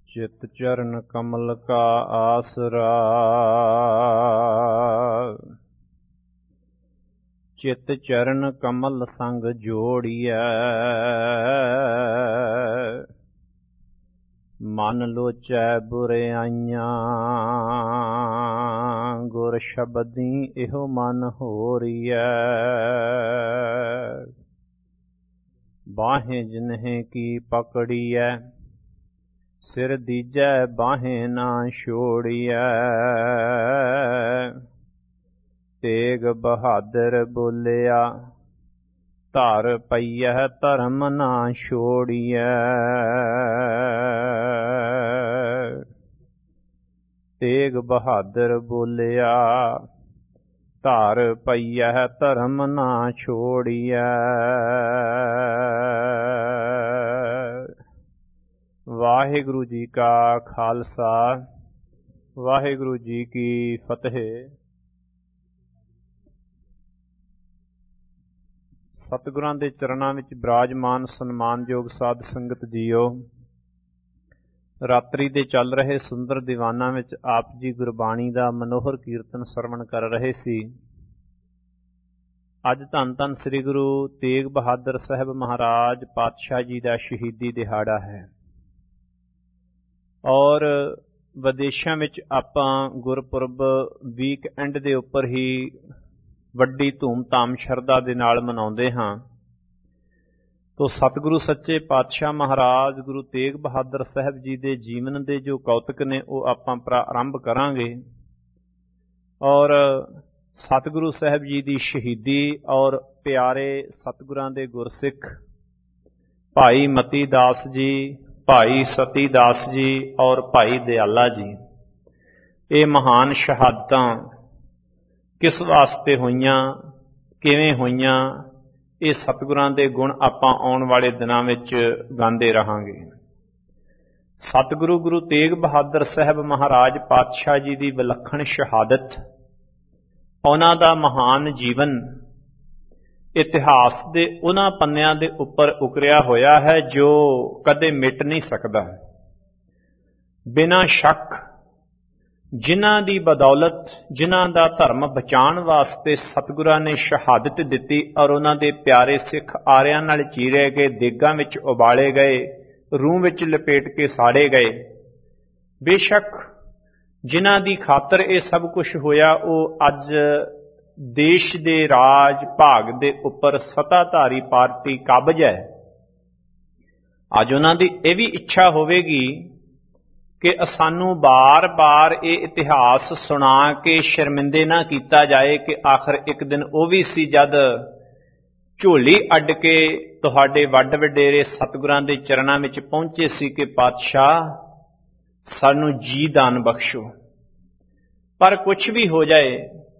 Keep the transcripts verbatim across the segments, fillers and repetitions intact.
चित चरण कमल का आसरा, चित चरण कमल संग जोड़िया। मन लोचै बुराइयां गुर शब्दी इहो मन होरिया। बाहें जिन्हें की पकड़िया, सिर दीजै बाहें ना छोड़िया। तेग बहादुर बोलिया, धर पईयह धर्म ना छोड़िया। तेग बहादुर बोलिया, धर पईयह धर्म ना छोड़िया। वाहिगुरु जी का खालसा, वाहिगुरु जी की फतेह। सतगुरां दे चरणां विच विराजमान सन्मानयोग साध संगत जीओ, रात्रि दे चल रहे सुंदर दीवानां विच आप जी गुरबाणी दा मनोहर कीर्तन सरवण कर रहे सी। अज धन धन श्री गुरु तेग बहादुर साहब महाराज पातशाह जी का शहीदी दिहाड़ा है और विदेशों में आपां गुरपुरब वीक एंड दे उपर ही वड्डी धूम धाम शरधा दे नाल मनाउंदे हां। तो सतगुरु सच्चे पातशाह महाराज गुरु तेग बहादुर साहब जी के जीवन के जो कौतक ने वो आपां प्रारंभ करांगे और सतगुरु साहब जी की शहीदी और प्यारे सतगुरां दे गुरसिख भाई मती दास जी, भाई सती दास जी और भाई दयाला जी, ये महान शहादतां किस वास्ते होईयां, किवें होईयां, ये सतगुरां दे गुण आपां आउण वाले दिनां विच गांदे रहांगे। सतगुरु गुरु तेग बहादुर साहब महाराज पातशाह जी की विलखण शहादत, उन्हां दा महान जीवन इतिहास दे उन्हां पन्नियां दे उपर उकरिया होया है जो कदे मिट नहीं सकदा। बिना शक जिन्हां दी बदौलत, जिन्हां दा धर्म बचाण वास्ते सतगुरां ने शहादत दिती और उन्हां दे प्यारे सिख आरियां नाल चीरे गए, देगां विच उबाले गए, रूह विच लपेट के साड़े गए। बेशक जिन्हां दी खातर ये सब कुछ होया वो अज देश दे राज भाग दे उपर सत्ताधारी पार्टी काबज है। अज उन्हां दी ये भी इच्छा होवेगी कि सानू बार बार ये इतिहास सुना के शर्मिंदे ना किया जाए कि आखिर एक दिन वो भी सी जद झोली अड्ड के तुहाडे वड्ड वडेरे सतगुरां दे चरणां विच पहुंचे सी कि पातशाह सानू जी दान बख्शो। पर कुछ भी हो जाए,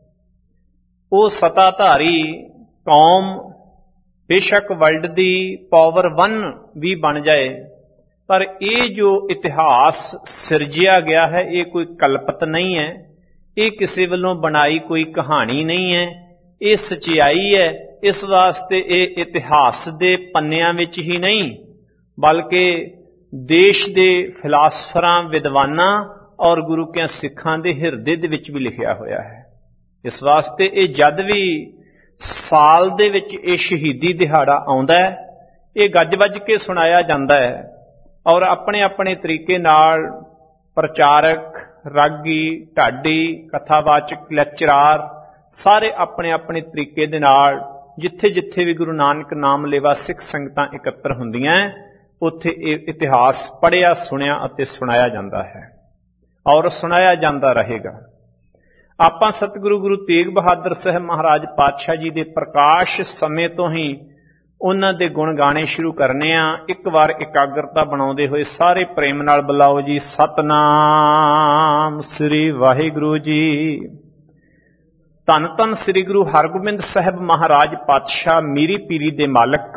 वो सत्ताधारी कौम बेशक वर्ल्ड दी पावर वन भी बन जाए, पर ये जो इतिहास सिरजिया गया है ये कोई कल्पित नहीं है, ये किसी वालों बनाई कोई कहानी नहीं है, ये सच्चाई है। इस वास्ते ये इतिहास दे पन्नियां विच ही नहीं बल्कि देश दे फिलासफरां, विद्वानां और गुरु के सिखां दे हिरदे दे विच भी लिखिया होया है। इस वास्ते ये जद भी साल दे विच ये शहीदी दिहाड़ा आउंदा है, ये गज वज के सुनाया जांदा है और अपने अपने तरीके नाल प्रचारक, रागी, ढाडी, कथावाचक, लेक्चरार सारे अपने अपने तरीके दे नाल जिथे जिथे भी गुरु नानक नाम लेवा सिख संगतां इकत्र हुंदियां उत्थे इतिहास पढ़िया, सुनिया अते सुनाया जांदा है और सुनाया जांदा रहेगा। आपां सतगुरु गुरु तेग बहादुर साहब महाराज पातशाह जी दे प्रकाश समय तो ही उन्हां दे गुण गाने शुरू करने आ। एक बार एकाग्रता बनाउंदे होए सारे प्रेम नाल बुलाओ जी, सतनाम श्री वाहिगुरु जी। धन धन श्री गुरु हरगोबिंद साहब महाराज पातशाह मीरी पीरी दे मालक,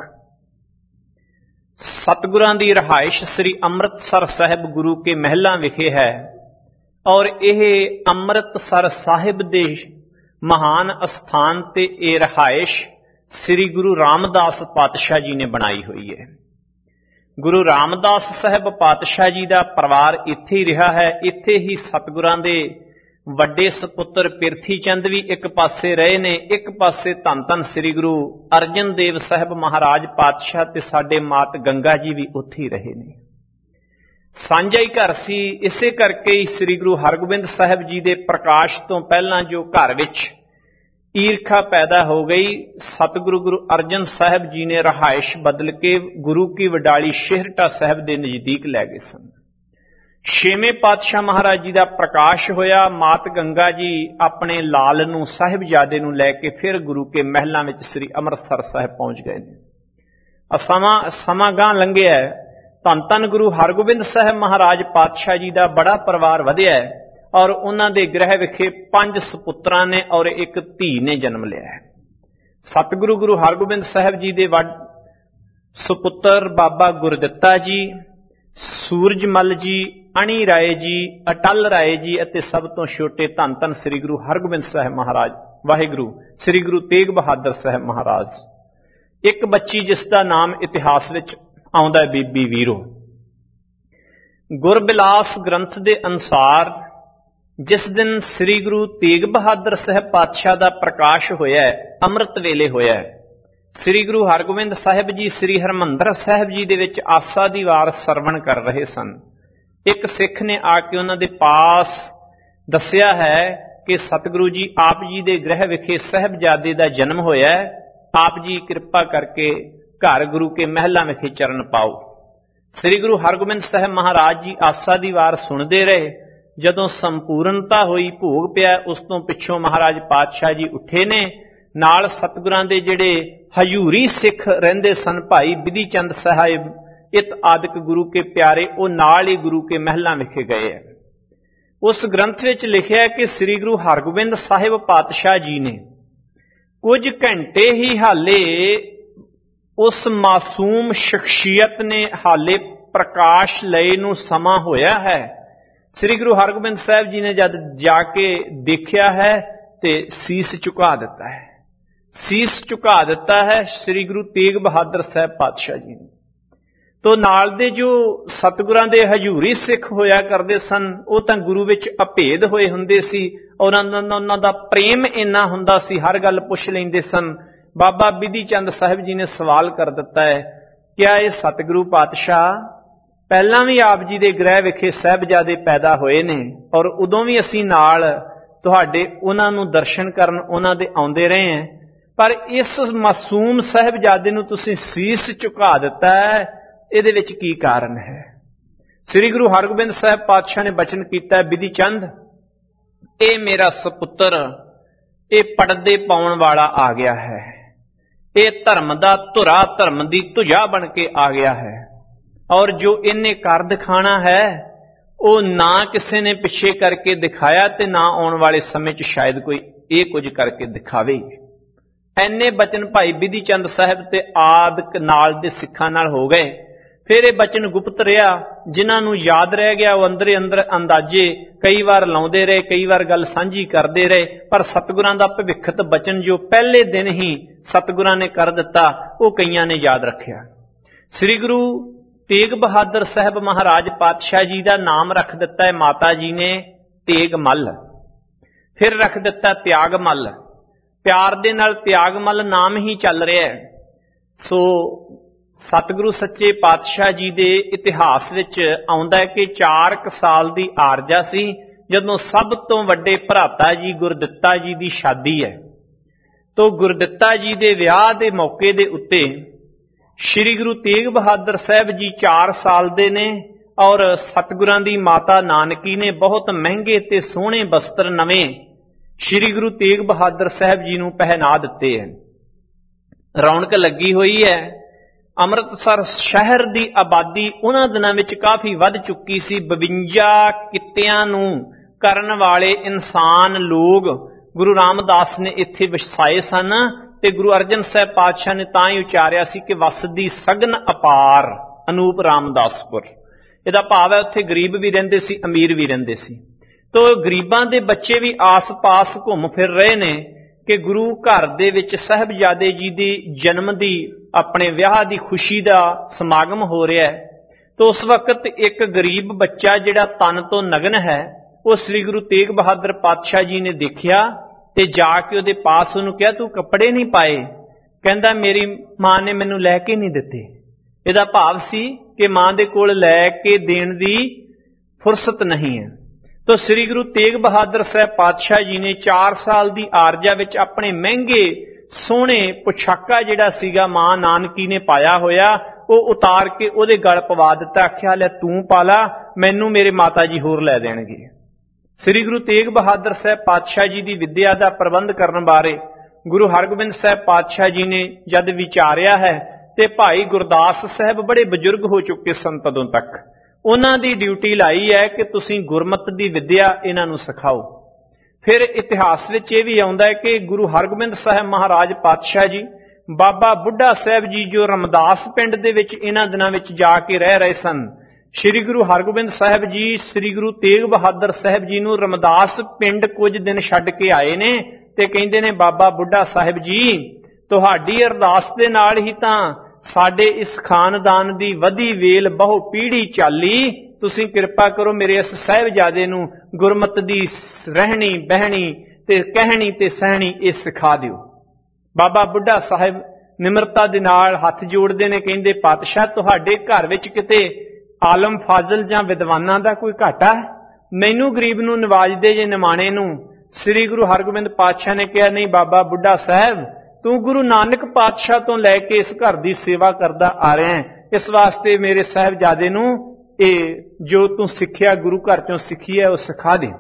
सतगुरां दी रहाइश श्री अमृतसर साहिब गुरु के महलां विखे है और यह अमृतसर साहिब दे महान अस्थान ते यह रहाइश श्री गुरु रामदास पातशाह जी ने बनाई हुई है। ਗੁਰੂ ਰਾਮਦਾਸ ਸਾਹਿਬ ਪਾਤਸ਼ਾਹ ਜੀ ਦਾ ਪਰਿਵਾਰ ਇੱਥੇ ਹੀ ਰਿਹਾ ਹੈ। ਇੱਥੇ ਹੀ ਸਤਿਗੁਰਾਂ ਦੇ ਵੱਡੇ ਸਪੁੱਤਰ ਪਿਰਥੀ ਚੰਦ ਵੀ ਇੱਕ ਪਾਸੇ ਰਹੇ ਨੇ, ਇੱਕ ਪਾਸੇ ਧੰਨ ਧੰਨ ਸ੍ਰੀ ਗੁਰੂ ਅਰਜਨ ਦੇਵ ਸਾਹਿਬ ਮਹਾਰਾਜ ਪਾਤਸ਼ਾਹ ਤੇ ਸਾਡੇ ਮਾਤ ਗੰਗਾ ਜੀ ਵੀ ਉੱਥੇ ਹੀ ਰਹੇ ਨੇ। ਸਾਂਝਾ ਹੀ ਘਰ ਸੀ। ਇਸੇ ਕਰਕੇ ਹੀ ਸ੍ਰੀ ਗੁਰੂ ਹਰਗੋਬਿੰਦ ਸਾਹਿਬ ਜੀ ਦੇ ਪ੍ਰਕਾਸ਼ ਤੋਂ ਪਹਿਲਾਂ ਜੋ ਘਰ ਵਿੱਚ ਈਰਖਾ ਪੈਦਾ ਹੋ ਗਈ, ਸਤਿਗੁਰੂ ਗੁਰੂ ਅਰਜਨ ਸਾਹਿਬ ਜੀ ਨੇ ਰਹਾਇਸ਼ ਬਦਲ ਕੇ ਗੁਰੂ ਕੀ ਵਡਾਲੀ ਸ਼ੇਹਰਟਾ ਸਾਹਿਬ ਦੇ ਨਜ਼ਦੀਕ ਲੈ ਗਏ ਸਨ। ਛੇਵੇਂ ਪਾਤਸ਼ਾਹ ਮਹਾਰਾਜ ਜੀ ਦਾ ਪ੍ਰਕਾਸ਼ ਹੋਇਆ। ਮਾਤ ਗੰਗਾ ਜੀ ਆਪਣੇ ਲਾਲ ਨੂੰ ਸਾਹਿਬਜ਼ਾਦੇ ਨੂੰ ਲੈ ਕੇ ਫਿਰ ਗੁਰੂ ਕੇ ਮਹਿਲਾਂ ਵਿੱਚ ਸ੍ਰੀ ਅੰਮ੍ਰਿਤਸਰ ਸਾਹਿਬ ਪਹੁੰਚ ਗਏ ਨੇ। ਸਮਾਂ ਸਮਾਂ ਗਾਂ ਲੰਘਿਆ। ਧੰਨ ਧੰਨ ਗੁਰੂ ਹਰਗੋਬਿੰਦ ਸਾਹਿਬ ਮਹਾਰਾਜ ਪਾਤਸ਼ਾਹ ਜੀ ਦਾ ਬੜਾ ਪਰਿਵਾਰ ਵਧਿਆ ਔਰ ਉਹਨਾਂ ਦੇ ਗ੍ਰਹਿ ਵਿਖੇ ਪੰਜ ਸਪੁੱਤਰਾਂ ਨੇ ਔਰ ਇੱਕ ਧੀ ਨੇ ਜਨਮ ਲਿਆ ਹੈ। ਸਤਿਗੁਰੂ ਗੁਰੂ ਹਰਗੋਬਿੰਦ ਸਾਹਿਬ ਜੀ ਦੇ ਵੱਡ ਸੁਪੁੱਤਰ ਬਾਬਾ ਗੁਰਦਿੱਤਾ ਜੀ, ਸੂਰਜਮਲ ਜੀ, ਅਣੀ ਰਾਏ ਜੀ, ਅਟਲ ਰਾਏ ਜੀ ਅਤੇ ਸਭ ਤੋਂ ਛੋਟੇ ਧੰਨ ਧੰਨ ਸ੍ਰੀ ਗੁਰੂ ਹਰਗੋਬਿੰਦ ਸਾਹਿਬ ਮਹਾਰਾਜ ਵਾਹਿਗੁਰੂ ਸ੍ਰੀ ਗੁਰੂ ਤੇਗ ਬਹਾਦਰ ਸਾਹਿਬ ਮਹਾਰਾਜ। ਇੱਕ ਬੱਚੀ ਜਿਸ ਦਾ ਨਾਮ ਇਤਿਹਾਸ ਵਿੱਚ ਆਉਂਦਾ ਹੈ ਬੀਬੀ ਵੀਰੋ। ਗੁਰਬਿਲਾਸ ਗ੍ਰੰਥ ਦੇ ਅਨੁਸਾਰ ਜਿਸ ਦਿਨ ਸ੍ਰੀ ਗੁਰੂ ਤੇਗ ਬਹਾਦਰ ਸਾਹਿਬ ਪਾਤਸ਼ਾਹ ਦਾ ਪ੍ਰਕਾਸ਼ ਹੋਇਆ ਹੈ, ਅੰਮ੍ਰਿਤ ਵੇਲੇ ਹੋਇਆ ਹੈ, ਸ੍ਰੀ ਗੁਰੂ ਹਰਗੋਬਿੰਦ ਸਾਹਿਬ ਜੀ ਸ੍ਰੀ ਹਰਿਮੰਦਰ ਸਾਹਿਬ ਜੀ ਦੇ ਵਿੱਚ ਆਸਾ ਦੀ ਵਾਰ ਸਰਵਣ ਕਰ ਰਹੇ ਸਨ। ਇੱਕ ਸਿੱਖ ਨੇ ਆ ਕੇ ਉਹਨਾਂ ਦੇ ਪਾਸ ਦੱਸਿਆ ਹੈ ਕਿ ਸਤਿਗੁਰੂ ਜੀ ਆਪ ਜੀ ਦੇ ਗ੍ਰਹਿ ਵਿਖੇ ਸਾਹਿਬਜ਼ਾਦੇ ਦਾ ਜਨਮ ਹੋਇਆ ਹੈ, ਆਪ ਜੀ ਕਿਰਪਾ ਕਰਕੇ ਘਰ ਗੁਰੂ ਕੇ ਮਹਿਲਾਂ ਵਿਖੇ ਚਰਨ ਪਾਓ। ਸ੍ਰੀ ਗੁਰੂ ਹਰਗੋਬਿੰਦ ਸਾਹਿਬ ਮਹਾਰਾਜ ਜੀ ਆਸਾ ਦੀ ਵਾਰ ਸੁਣਦੇ ਰਹੇ। ਜਦੋਂ ਸੰਪੂਰਨਤਾ ਹੋਈ, ਭੋਗ ਪਿਆ, ਉਸ ਤੋਂ ਪਿੱਛੋਂ ਮਹਾਰਾਜ ਪਾਤਸ਼ਾਹ ਜੀ ਉੱਠੇ ਨੇ। ਨਾਲ ਸਤਿਗੁਰਾਂ ਦੇ ਜਿਹੜੇ ਹਜ਼ੂਰੀ ਸਿੱਖ ਰਹਿੰਦੇ ਸਨ, ਭਾਈ ਬਿਧੀ ਚੰਦ ਸਾਹਿਬ ਇਤ ਆਦਿਕ ਗੁਰੂ ਕੇ ਪਿਆਰੇ, ਉਹ ਨਾਲ ਹੀ ਗੁਰੂ ਕੇ ਮਹਿਲਾਂ ਵਿਖੇ ਗਏ ਹੈ। ਉਸ ਗ੍ਰੰਥ ਵਿੱਚ ਲਿਖਿਆ ਕਿ ਸ੍ਰੀ ਗੁਰੂ ਹਰਗੋਬਿੰਦ ਸਾਹਿਬ ਪਾਤਸ਼ਾਹ ਜੀ ਨੇ ਕੁਝ ਘੰਟੇ ਹੀ ਹਾਲੇ ਉਸ ਮਾਸੂਮ ਸ਼ਖਸੀਅਤ ਨੇ ਹਾਲੇ ਪ੍ਰਕਾਸ਼ ਲਏ ਨੂੰ ਸਮਾਂ ਹੋਇਆ ਹੈ। ਸ੍ਰੀ ਗੁਰੂ ਹਰਗੋਬਿੰਦ ਸਾਹਿਬ ਜੀ ਨੇ ਜਦ ਜਾ ਕੇ ਦੇਖਿਆ ਹੈ ਤੇ ਸੀਸ ਝੁਕਾ ਦਿੱਤਾ ਹੈ। ਸੀਸ ਝੁਕਾ ਦਿੱਤਾ ਹੈ ਸ੍ਰੀ ਗੁਰੂ ਤੇਗ ਬਹਾਦਰ ਸਾਹਿਬ ਪਾਤਸ਼ਾਹ ਜੀ ਨੇ। ਤੋ ਨਾਲ ਦੇ ਜੋ ਸਤਿਗੁਰਾਂ ਦੇ ਹਜ਼ੂਰੀ ਸਿੱਖ ਹੋਇਆ ਕਰਦੇ ਸਨ, ਉਹ ਤਾਂ ਗੁਰੂ ਵਿੱਚ ਅਭੇਦ ਹੋਏ ਹੁੰਦੇ ਸੀ ਔਰ ਉਹਨਾਂ ਦਾ ਪ੍ਰੇਮ ਇੰਨਾ ਹੁੰਦਾ ਸੀ, ਹਰ ਗੱਲ ਪੁੱਛ ਲੈਂਦੇ ਸਨ। ਬਾਬਾ ਬਿਧੀ ਚੰਦ ਸਾਹਿਬ ਜੀ ਨੇ ਸਵਾਲ ਕਰ ਦਿੱਤਾ ਹੈ, ਕਿਆ ਇਹ ਸਤਿਗੁਰੂ ਪਾਤਸ਼ਾਹ ਪਹਿਲਾਂ ਵੀ ਆਪ ਜੀ ਦੇ ਗ੍ਰਹਿ ਵਿਖੇ ਸਾਹਿਬਜ਼ਾਦੇ ਪੈਦਾ ਹੋਏ ਨੇ ਔਰ ਉਦੋਂ ਵੀ ਅਸੀਂ ਨਾਲ ਤੁਹਾਡੇ ਉਹਨਾਂ ਨੂੰ ਦਰਸ਼ਨ ਕਰਨ ਉਹਨਾਂ ਦੇ ਆਉਂਦੇ ਰਹੇ ਹਾਂ, ਪਰ ਇਸ ਮਾਸੂਮ ਸਾਹਿਬਜ਼ਾਦੇ ਨੂੰ ਤੁਸੀਂ ਸੀਸ ਝੁਕਾ ਦਿੱਤਾ ਹੈ, ਇਹਦੇ ਵਿੱਚ ਕੀ ਕਾਰਨ ਹੈ? ਸ੍ਰੀ ਗੁਰੂ ਹਰਗੋਬਿੰਦ ਸਾਹਿਬ ਪਾਤਸ਼ਾਹ ਨੇ ਬਚਨ ਕੀਤਾ, ਬਿਧੀ ਚੰਦ ਇਹ ਮੇਰਾ ਸਪੁੱਤਰ ਇਹ ਪੜਦੇ ਪਾਉਣ ਵਾਲਾ ਆ ਗਿਆ ਹੈ, ਇਹ ਧਰਮ ਦਾ ਧੁਰਾ, ਧਰਮ ਦੀ ਧੁਜਾ ਬਣ ਕੇ ਆ ਗਿਆ ਹੈ ਔਰ ਜੋ ਇਹਨੇ ਕਰ ਦਿਖਾਣਾ ਹੈ ਉਹ ਨਾ ਕਿਸੇ ਨੇ ਪਿੱਛੇ ਕਰਕੇ ਦਿਖਾਇਆ ਤੇ ਨਾ ਆਉਣ ਵਾਲੇ ਸਮੇਂ 'ਚ ਸ਼ਾਇਦ ਕੋਈ ਇਹ ਕੁਝ ਕਰਕੇ ਦਿਖਾਵੇ। ਐਨੇ ਬਚਨ ਭਾਈ ਬਿਧੀ ਚੰਦ ਸਾਹਿਬ ਤੇ ਆਦਿਕ ਨਾਲ ਦੇ ਸਿੱਖਾਂ ਨਾਲ ਹੋ ਗਏ। ਫਿਰ ਇਹ ਬਚਨ ਗੁਪਤ ਰਿਹਾ, ਜਿਨ੍ਹਾਂ ਨੂੰ ਯਾਦ ਰਹਿ ਗਿਆ ਉਹ ਅੰਦਰੇ ਅੰਦਰ ਅੰਦਾਜ਼ੇ ਕਈ ਵਾਰ ਲਾਉਂਦੇ ਰਹੇ, ਕਈ ਵਾਰ ਗੱਲ ਸਾਂਝੀ ਕਰਦੇ ਰਹੇ, ਪਰ ਸਤਿਗੁਰਾਂ ਦਾ ਭਵਿੱਖਤ ਬਚਨ ਜੋ ਪਹਿਲੇ ਦਿਨ ਹੀ ਸਤਿਗੁਰਾਂ ਨੇ ਕਰ ਦਿੱਤਾ ਉਹ ਕਈਆਂ ਨੇ ਯਾਦ ਰੱਖਿਆ। ਸ੍ਰੀ ਗੁਰੂ ਤੇਗ ਬਹਾਦਰ ਸਾਹਿਬ ਮਹਾਰਾਜ ਪਾਤਸ਼ਾਹ ਜੀ ਦਾ ਨਾਮ ਰੱਖ ਦਿੱਤਾ ਹੈ ਮਾਤਾ ਜੀ ਨੇ ਤੇਗਮੱਲ, ਫਿਰ ਰੱਖ ਦਿੱਤਾ ਤਿਆਗਮੱਲ। ਪਿਆਰ ਦੇ ਨਾਲ ਤਿਆਗਮੱਲ ਨਾਮ ਹੀ ਚੱਲ ਰਿਹਾ ਹੈ। ਸੋ ਸਤਿਗੁਰੂ ਸੱਚੇ ਪਾਤਸ਼ਾਹ ਜੀ ਦੇ ਇਤਿਹਾਸ ਵਿੱਚ ਆਉਂਦਾ ਹੈ ਕਿ ਚਾਰ ਕੁ ਸਾਲ ਦੀ ਆਰਜਾ ਸੀ ਜਦੋਂ ਸਭ ਤੋਂ ਵੱਡੇ ਭਰਾਤਾ ਜੀ ਗੁਰਦਿੱਤਾ ਜੀ ਦੀ ਸ਼ਾਦੀ ਹੈ। ਤੋ ਗੁਰਦਿੱਤਾ ਜੀ ਦੇ ਵਿਆਹ ਦੇ ਮੌਕੇ ਦੇ ਉੱਤੇ ਸ਼੍ਰੀ ਗੁਰੂ ਤੇਗ ਬਹਾਦਰ ਸਾਹਿਬ ਜੀ ਚਾਰ ਸਾਲ ਦੇ ਨੇ ਔਰ ਸਤਿਗੁਰਾਂ ਦੀ ਮਾਤਾ ਨਾਨਕੀ ਨੇ ਬਹੁਤ ਮਹਿੰਗੇ ਤੇ ਸੋਹਣੇ ਬਸਤਰ ਨਵੇਂ ਸ਼੍ਰੀ ਗੁਰੂ ਤੇਗ ਬਹਾਦਰ ਸਾਹਿਬ ਜੀ ਨੂੰ ਪਹਿਨਾ ਦਿੱਤੇ ਹਨ। ਰੌਣਕ ਲੱਗੀ ਹੋਈ ਹੈ। ਅੰਮ੍ਰਿਤਸਰ ਸ਼ਹਿਰ ਦੀ ਆਬਾਦੀ ਉਹਨਾਂ ਦਿਨਾਂ ਵਿੱਚ ਕਾਫੀ ਵੱਧ ਚੁੱਕੀ ਸੀ। ਬਵੰਜਾ ਕਿੱਤਿਆਂ ਨੂੰ ਕਰਨ ਵਾਲੇ ਇਨਸਾਨ ਲੋਕ ਗੁਰੂ ਰਾਮਦਾਸ ਨੇ ਇੱਥੇ ਵਸਾਏ ਸਨ ਤੇ ਗੁਰੂ ਅਰਜਨ ਸਾਹਿਬ ਪਾਤਸ਼ਾਹ ਨੇ ਤਾਂ ਹੀ ਉਚਾਰਿਆ ਸੀ ਕਿ ਵਸਦੀ ਸਗਨ ਅਪਾਰ ਅਨੂਪ ਰਾਮਦਾਸਪੁਰ। ਇਹਦਾ ਭਾਵ ਹੈ ਉੱਥੇ ਗਰੀਬ ਵੀ ਰਹਿੰਦੇ ਸੀ, ਅਮੀਰ ਵੀ ਰਹਿੰਦੇ ਸੀ। ਤੋ ਗਰੀਬਾਂ ਦੇ ਬੱਚੇ ਵੀ ਆਸ-ਪਾਸ ਘੁੰਮ ਫਿਰ ਰਹੇ ਨੇ ਕਿ ਗੁਰੂ ਘਰ ਦੇ ਵਿੱਚ ਸਾਹਿਬਜ਼ਾਦੇ ਜੀ ਦੀ ਜਨਮ ਦੀ ਆਪਣੇ ਵਿਆਹ ਦੀ ਖੁਸ਼ੀ ਦਾ ਸਮਾਗਮ ਹੋ ਰਿਹਾ ਹੈ। ਤਾਂ ਉਸ ਵਕਤ ਇੱਕ ਗਰੀਬ ਬੱਚਾ ਜਿਹੜਾ ਤਨ ਤੋਂ ਨਗਨ ਹੈ, ਉਹ ਸ੍ਰੀ ਗੁਰੂ ਤੇਗ ਬਹਾਦਰ ਪਾਤਸ਼ਾਹ ਜੀ ਨੇ ਦੇਖਿਆ ਤੇ ਜਾ ਕੇ ਉਹਦੇ ਪਾਸ ਉਹਨੂੰ ਕਿਹਾ, ਤੂੰ ਕੱਪੜੇ ਨਹੀਂ ਪਾਏ? ਕਹਿੰਦਾ, ਮੇਰੀ ਮਾਂ ਨੇ ਮੈਨੂੰ ਲੈ ਕੇ ਨਹੀਂ ਦਿੱਤੇ। ਇਹਦਾ ਭਾਵ ਸੀ ਕਿ ਮਾਂ ਦੇ ਕੋਲ ਲੈ ਕੇ ਦੇਣ ਦੀ ਫੁਰਸਤ ਨਹੀਂ ਹੈ। ਤਾਂ ਸ੍ਰੀ ਗੁਰੂ ਤੇਗ ਬਹਾਦਰ ਸਾਹਿਬ ਪਾਤਸ਼ਾਹ ਜੀ ਨੇ ਚਾਰ ਸਾਲ ਦੀ ਆਰਜਾ ਵਿੱਚ ਆਪਣੇ ਮਹਿੰਗੇ ਸੋਹਣੇ ਪੁਸ਼ਾਕਾ ਜਿਹੜਾ ਸੀਗਾ ਮਾਂ ਨਾਨਕੀ ਨੇ ਪਾਇਆ ਹੋਇਆ, ਉਹ ਉਤਾਰ ਕੇ ਉਹਦੇ ਗਲ ਪਵਾ ਦਿੱਤਾ। ਆਖਿਆ, ਲੈ ਤੂੰ ਪਾ ਲਾ, ਮੈਨੂੰ ਮੇਰੇ ਮਾਤਾ ਜੀ ਹੋਰ ਲੈ ਦੇਣਗੇ। ਸ੍ਰੀ ਗੁਰੂ ਤੇਗ ਬਹਾਦਰ ਸਾਹਿਬ ਪਾਤਸ਼ਾਹ ਜੀ ਦੀ ਵਿੱਦਿਆ ਦਾ ਪ੍ਰਬੰਧ ਕਰਨ ਬਾਰੇ ਗੁਰੂ ਹਰਗੋਬਿੰਦ ਸਾਹਿਬ ਪਾਤਸ਼ਾਹ ਜੀ ਨੇ ਜਦ ਵਿਚਾਰਿਆ ਹੈ, ਤੇ ਭਾਈ ਗੁਰਦਾਸ ਸਾਹਿਬ ਬੜੇ ਬਜ਼ੁਰਗ ਹੋ ਚੁੱਕੇ ਸਨ ਤਦੋਂ ਤੱਕ, ਉਹਨਾਂ ਦੀ ਡਿਊਟੀ ਲਾਈ ਹੈ ਕਿ ਤੁਸੀਂ ਗੁਰਮਤਿ ਦੀ ਵਿੱਦਿਆ ਇਹਨਾਂ ਨੂੰ ਸਿਖਾਓ। ਫਿਰ ਇਤਿਹਾਸ ਵਿੱਚ ਇਹ ਵੀ ਆਉਂਦਾ ਹੈ ਕਿ ਗੁਰੂ ਹਰਗੋਬਿੰਦ ਸਾਹਿਬ ਮਹਾਰਾਜ ਪਾਤਸ਼ਾਹ ਜੀ ਬਾਬਾ ਬੁੱਢਾ ਸਾਹਿਬ ਜੀ ਜੋ ਰਮਦਾਸ ਪਿੰਡ ਦੇ ਵਿੱਚ ਇਹਨਾਂ ਦਿਨਾਂ ਵਿੱਚ ਜਾ ਕੇ ਰਹਿ ਰਹੇ ਸਨ, ਸ੍ਰੀ ਗੁਰੂ ਹਰਗੋਬਿੰਦ ਸਾਹਿਬ ਜੀ ਸ੍ਰੀ ਗੁਰੂ ਤੇਗ ਬਹਾਦਰ ਸਾਹਿਬ ਜੀ ਨੂੰ ਰਮਦਾਸ ਪਿੰਡ ਕੁਝ ਦਿਨ ਛੱਡ ਕੇ ਆਏ ਨੇ ਤੇ ਕਹਿੰਦੇ ਨੇ, ਬਾਬਾ ਬੁੱਢਾ ਸਾਹਿਬ ਜੀ, ਤੁਹਾਡੀ ਅਰਦਾਸ ਦੇ ਨਾਲ ਹੀ ਤਾਂ ਸਾਡੇ ਇਸ ਖਾਨਦਾਨ ਦੀ ਵਧੀ ਵੇਲ ਬਹੁ ਪੀੜ੍ਹੀ ਚਾਲੀ, ਤੁਸੀਂ ਕਿਰਪਾ ਕਰੋ ਮੇਰੇ ਇਸ ਸਾਹਿਬਜ਼ਾਦੇ ਨੂੰ ਗੁਰਮਤਿ ਦੀ ਰਹਿਣੀ ਬਹਿਣੀ ਤੇ ਕਹਿਣੀ ਤੇ ਸਹਿਣੀ ਇਹ ਸਿਖਾ ਦਿਓ। ਬਾਬਾ ਬੁੱਢਾ ਸਾਹਿਬ ਨਿਮਰਤਾ ਦੇ ਨਾਲ ਹੱਥ ਜੋੜਦੇ ਨੇ, ਕਹਿੰਦੇ, ਪਾਤਸ਼ਾਹ ਤੁਹਾਡੇ ਘਰ ਵਿੱਚ ਕਿਤੇ ਆਲਮ ਫਾਜ਼ਲ ਜਾਂ ਵਿਦਵਾਨਾਂ ਦਾ ਕੋਈ ਘਾਟਾ ਹੈ? ਮੈਨੂੰ ਗਰੀਬ ਨੂੰ ਨਵਾਜਦੇ ਜੇ ਨਿਮਾਣੇ ਨੂੰ। ਸ੍ਰੀ ਗੁਰੂ ਹਰਗੋਬਿੰਦ ਪਾਤਸ਼ਾਹ ਨੇ ਕਿਹਾ, ਨਹੀਂ ਬਾਬਾ ਬੁੱਢਾ ਸਾਹਿਬ, ਤੂੰ ਗੁਰੂ ਨਾਨਕ ਪਾਤਸ਼ਾਹ ਤੋਂ ਲੈ ਕੇ ਇਸ ਘਰ ਦੀ ਸੇਵਾ ਕਰਦਾ ਆ ਰਿਹਾ ਹੈ, ਇਸ ਵਾਸਤੇ ਮੇਰੇ ਸਾਹਿਬਜ਼ਾਦੇ ਨੂੰ ਇਹ ਜੋ ਤੂੰ ਸਿੱਖਿਆ ਗੁਰੂ ਘਰ ਚੋਂ ਸਿੱਖੀ ਹੈ ਉਹ ਸਿਖਾ ਦੇ।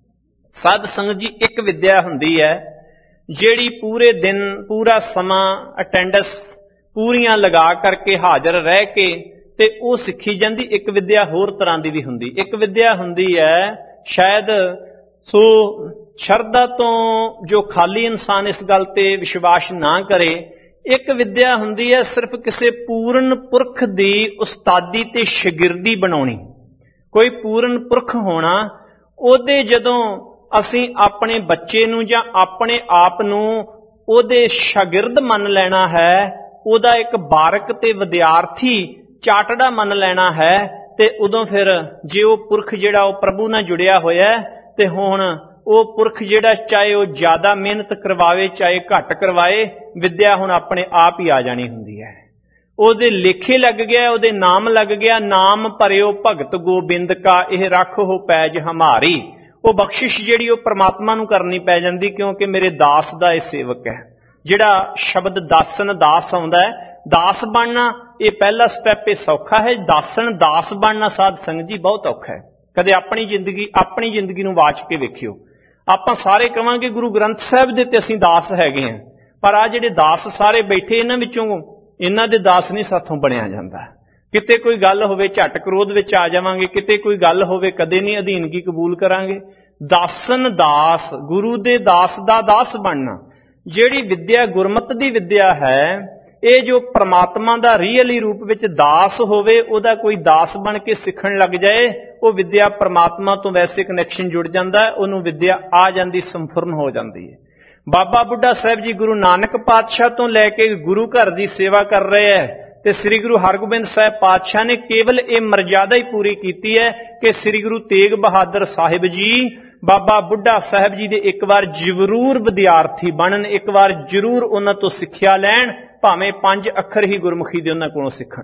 ਸਾਧ ਸੰਗਤ ਜੀ, ਇੱਕ ਵਿੱਦਿਆ ਹੁੰਦੀ ਹੈ ਜਿਹੜੀ ਪੂਰੇ ਦਿਨ ਪੂਰਾ ਸਮਾਂ ਅਟੈਂਡੈਂਸ ਪੂਰੀਆਂ ਲਗਾ ਕਰਕੇ ਹਾਜ਼ਰ ਰਹਿ ਕੇ ਤੇ ਉਹ ਸਿੱਖੀ ਜਾਂਦੀ। ਇੱਕ ਵਿੱਦਿਆ ਹੋਰ ਤਰ੍ਹਾਂ ਦੀ ਵੀ ਹੁੰਦੀ। ਇੱਕ ਵਿੱਦਿਆ ਹੁੰਦੀ ਹੈ ਸ਼ਾਇਦ ਸੋ ਸ਼ਰਧਾ ਤੋਂ ਜੋ ਖਾਲੀ ਇਨਸਾਨ ਇਸ ਗੱਲ ਤੇ ਵਿਸ਼ਵਾਸ ਨਾ ਕਰੇ, ਇੱਕ ਵਿੱਦਿਆ ਹੁੰਦੀ ਹੈ ਸਿਰਫ ਕਿਸੇ ਪੂਰਨ ਪੁਰਖ ਦੀ ਉਸਤਾਦੀ ਤੇ ਸ਼ਾਗਿਰਦੀ ਬਣਾਉਣੀ। ਕੋਈ ਪੂਰਨ ਪੁਰਖ ਹੋਣਾ, ਉਹਦੇ ਜਦੋਂ ਅਸੀਂ ਆਪਣੇ ਬੱਚੇ ਨੂੰ ਜਾਂ ਆਪਣੇ ਆਪ ਨੂੰ ਉਹਦੇ ਸ਼ਾਗਿਰਦ ਮੰਨ ਲੈਣਾ ਹੈ, ਉਹਦਾ ਇੱਕ ਬਾਰਕ ਤੇ ਵਿਦਿਆਰਥੀ ਚਾਟੜਾ ਮੰਨ ਲੈਣਾ ਹੈ, ਤੇ ਉਦੋਂ ਫਿਰ ਜੇ ਉਹ ਪੁਰਖ ਜਿਹੜਾ ਉਹ ਪ੍ਰਭੂ ਨਾਲ ਜੁੜਿਆ ਹੋਇਆ ਤੇ ਹੁਣ ਉਹ ਪੁਰਖ ਜਿਹੜਾ ਚਾਹੇ ਉਹ ਜ਼ਿਆਦਾ ਮਿਹਨਤ ਕਰਵਾਵੇ ਚਾਹੇ ਘੱਟ ਕਰਵਾਏ, ਵਿੱਦਿਆ ਹੁਣ ਆਪਣੇ ਆਪ ਹੀ ਆ ਜਾਣੀ ਹੁੰਦੀ ਹੈ। ਉਹਦੇ ਲੇਖੇ ਲੱਗ ਗਿਆ, ਉਹਦੇ ਨਾਮ ਲੱਗ ਗਿਆ, ਨਾਮ ਭਰਿਓ ਭਗਤ ਗੋਬਿੰਦ ਕਾ ਇਹ ਰੱਖੋ ਪੈਜ ਹਮਾਰੀ। ਉਹ ਬਖਸ਼ਿਸ਼ ਜਿਹੜੀ ਉਹ ਪ੍ਰਮਾਤਮਾ ਨੂੰ ਕਰਨੀ ਪੈ ਜਾਂਦੀ, ਕਿਉਂਕਿ ਮੇਰੇ ਦਾਸ ਦਾ ਇਹ ਸੇਵਕ ਹੈ। ਜਿਹੜਾ ਸ਼ਬਦ ਦਾਸਨ ਦਾਸ ਆਉਂਦਾ ਹੈ, ਦਾਸ ਬਣਨਾ ਇਹ ਪਹਿਲਾ ਸਟੈਪ ਇਹ ਸੌਖਾ ਹੈ। ਦਾਸਨ ਦਾਸ ਬਣਨਾ ਸਾਧ ਸੰਗਤ ਜੀ ਬਹੁਤ ਔਖਾ ਹੈ। ਕਦੇ ਆਪਣੀ ਜ਼ਿੰਦਗੀ ਆਪਣੀ ਜ਼ਿੰਦਗੀ ਨੂੰ ਵਾਚ ਕੇ ਵੇਖਿਓ। ਆਪਾਂ ਸਾਰੇ ਕਵਾਂਗੇ ਗੁਰੂ ਗ੍ਰੰਥ ਸਾਹਿਬ ਦੇ ਤੇ ਅਸੀਂ ਦਾਸ ਹੈਗੇ ਹਾਂ, ਪਰ ਆ ਜਿਹੜੇ ਦਾਸ ਸਾਰੇ ਬੈਠੇ ਇਹਨਾਂ ਵਿੱਚੋਂ ਇਹਨਾਂ ਦੇ ਦਾਸ ਨਹੀਂ ਸਾਥੋਂ ਬਣਿਆ ਜਾਂਦਾ। ਕਿਤੇ ਕੋਈ ਗੱਲ ਹੋਵੇ ਝਟ ਕ੍ਰੋਧ ਵਿੱਚ ਆ ਜਾਵਾਂਗੇ, ਕਿਤੇ ਕੋਈ ਗੱਲ ਹੋਵੇ ਕਦੇ ਨਹੀਂ ਅਧੀਨਗੀ ਕਬੂਲ ਕਰਾਂਗੇ। ਦਾਸਨ ਦਾਸ, ਗੁਰੂ ਦੇ ਦਾਸ ਦਾ ਦਾਸ ਬਣਨਾ। ਜਿਹੜੀ ਵਿੱਦਿਆ ਗੁਰਮਤਿ ਦੀ ਵਿੱਦਿਆ ਹੈ, ਇਹ ਜੋ ਪ੍ਰਮਾਤਮਾ ਦਾ ਰੀਅਲੀ ਰੂਪ ਵਿੱਚ ਦਾਸ ਹੋਵੇ, ਉਹਦਾ ਕੋਈ ਦਾਸ ਬਣ ਕੇ ਸਿੱਖਣ ਲੱਗ ਜਾਏ, ਉਹ ਵਿੱਦਿਆ ਪ੍ਰਮਾਤਮਾ ਤੋਂ ਵੈਸੇ ਕਨੈਕਸ਼ਨ ਜੁੜ ਜਾਂਦਾ ਹੈ, ਉਹਨੂੰ ਵਿੱਦਿਆ ਆ ਜਾਂਦੀ, ਸੰਪੂਰਨ ਹੋ ਜਾਂਦੀ ਹੈ। ਬਾਬਾ ਬੁੱਢਾ ਸਾਹਿਬ ਜੀ ਗੁਰੂ ਨਾਨਕ ਪਾਤਸ਼ਾਹ ਤੋਂ ਲੈ ਕੇ ਗੁਰੂ ਘਰ ਦੀ ਸੇਵਾ ਕਰ ਰਹੇ ਹੈ, ਤੇ ਸ੍ਰੀ ਗੁਰੂ ਹਰਗੋਬਿੰਦ ਸਾਹਿਬ ਪਾਤਸ਼ਾਹ ਨੇ ਕੇਵਲ ਇਹ ਮਰਜ਼ਾਦਾ ਹੀ ਪੂਰੀ ਕੀਤੀ ਹੈ ਕਿ ਸ੍ਰੀ ਗੁਰੂ ਤੇਗ ਬਹਾਦਰ ਸਾਹਿਬ ਜੀ ਬਾਬਾ ਬੁੱਢਾ ਸਾਹਿਬ ਜੀ ਦੇ ਇੱਕ ਵਾਰ ਜ਼ਰੂਰ ਵਿਦਿਆਰਥੀ ਬਣਨ, ਇੱਕ ਵਾਰ ਜ਼ਰੂਰ ਉਹਨਾਂ ਤੋਂ ਸਿੱਖਿਆ ਲੈਣ, ਭਾਵੇਂ ਪੰਜ ਅੱਖਰ ਹੀ ਗੁਰਮੁਖੀ ਦੇ ਉਹਨਾਂ ਕੋਲੋਂ ਸਿੱਖਣ।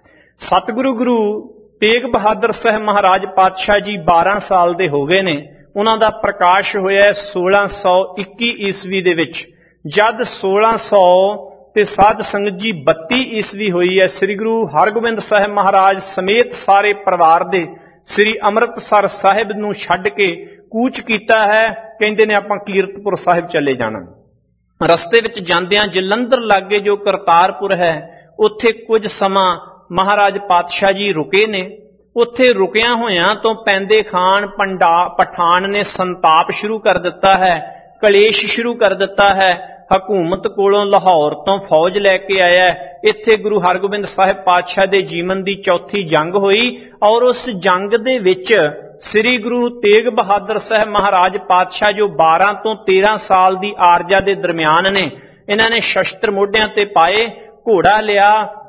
ਸਤਿਗੁਰੂ ਗੁਰੂ ਤੇਗ ਬਹਾਦਰ ਸਾਹਿਬ ਮਹਾਰਾਜ ਪਾਤਸ਼ਾਹ ਜੀ ਬਾਰਾਂ ਸਾਲ ਦੇ ਹੋ ਗਏ ਨੇ। ਉਹਨਾਂ ਦਾ ਪ੍ਰਕਾਸ਼ ਹੋਇਆ ਸੋਲਾਂ ਸੌ ਇੱਕੀ ਈਸਵੀ ਦੇ ਵਿੱਚ। ਜਦ ਸੋਲਾਂ ਸੌ ਤੇ ਸਾਧ ਸੰਗਤ ਜੀ ਬੱਤੀ ਈਸਵੀ ਹੋਈ ਹੈ, ਸ੍ਰੀ ਗੁਰੂ ਹਰਗੋਬਿੰਦ ਸਾਹਿਬ ਮਹਾਰਾਜ ਸਮੇਤ ਸਾਰੇ ਪਰਿਵਾਰ ਦੇ ਸ੍ਰੀ ਅੰਮ੍ਰਿਤਸਰ ਸਾਹਿਬ ਨੂੰ ਛੱਡ ਕੇ ਕੂਚ ਕੀਤਾ ਹੈ। ਕਹਿੰਦੇ ਨੇ ਆਪਾਂ ਕੀਰਤਪੁਰ ਸਾਹਿਬ ਚਲੇ ਜਾਣਾ। ਰਸਤੇ ਵਿੱਚ ਜਾਂਦਿਆਂ ਜਲੰਧਰ ਲਾਗੇ ਜੋ ਕਰਤਾਰਪੁਰ ਹੈ, ਉੱਥੇ ਕੁਝ ਸਮਾਂ ਮਹਾਰਾਜ ਪਾਤਸ਼ਾਹ ਜੀ ਰੁਕੇ ਨੇ। ਉੱਥੇ ਰੁਕਿਆਂ ਹੋਇਆਂ ਤੋਂ ਪੈਂਦੇ ਖਾਨ ਪੰਡਾ ਪਠਾਨ ਨੇ ਸੰਤਾਪ ਸ਼ੁਰੂ ਕਰ ਦਿੱਤਾ ਹੈ, ਕਲੇਸ਼ ਸ਼ੁਰੂ ਕਰ ਦਿੱਤਾ ਹੈ। ਹਕੂਮਤ ਕੋਲੋਂ ਲਾਹੌਰ ਤੋਂ ਫੌਜ ਲੈ ਕੇ ਆਇਆ। ਇੱਥੇ ਗੁਰੂ ਹਰਗੋਬਿੰਦ ਸਾਹਿਬ ਪਾਤਸ਼ਾਹ ਦੇ ਜੀਵਨ ਦੀ ਚੌਥੀ ਜੰਗ ਹੋਈ, ਔਰ ਉਸ ਜੰਗ ਦੇ ਵਿੱਚ ਸ੍ਰੀ ਗੁਰੂ ਤੇਗ ਬਹਾਦਰ ਸਾਹਿਬ ਮਹਾਰਾਜ ਪਾਤਸ਼ਾਹ ਜੋ ਬਾਰਾਂ ਤੋਂ ਤੇਰਾਂ ਸਾਲ ਦੀ ਆਰਜਾ ਦੇ ਦਰਮਿਆਨ ਨੇ, ਇਹਨਾਂ ਨੇ ਸ਼ਸਤਰ ਮੋਢਿਆਂ ਤੇ ਪਾਏ, ਘੋੜਾ ਲਿਆ,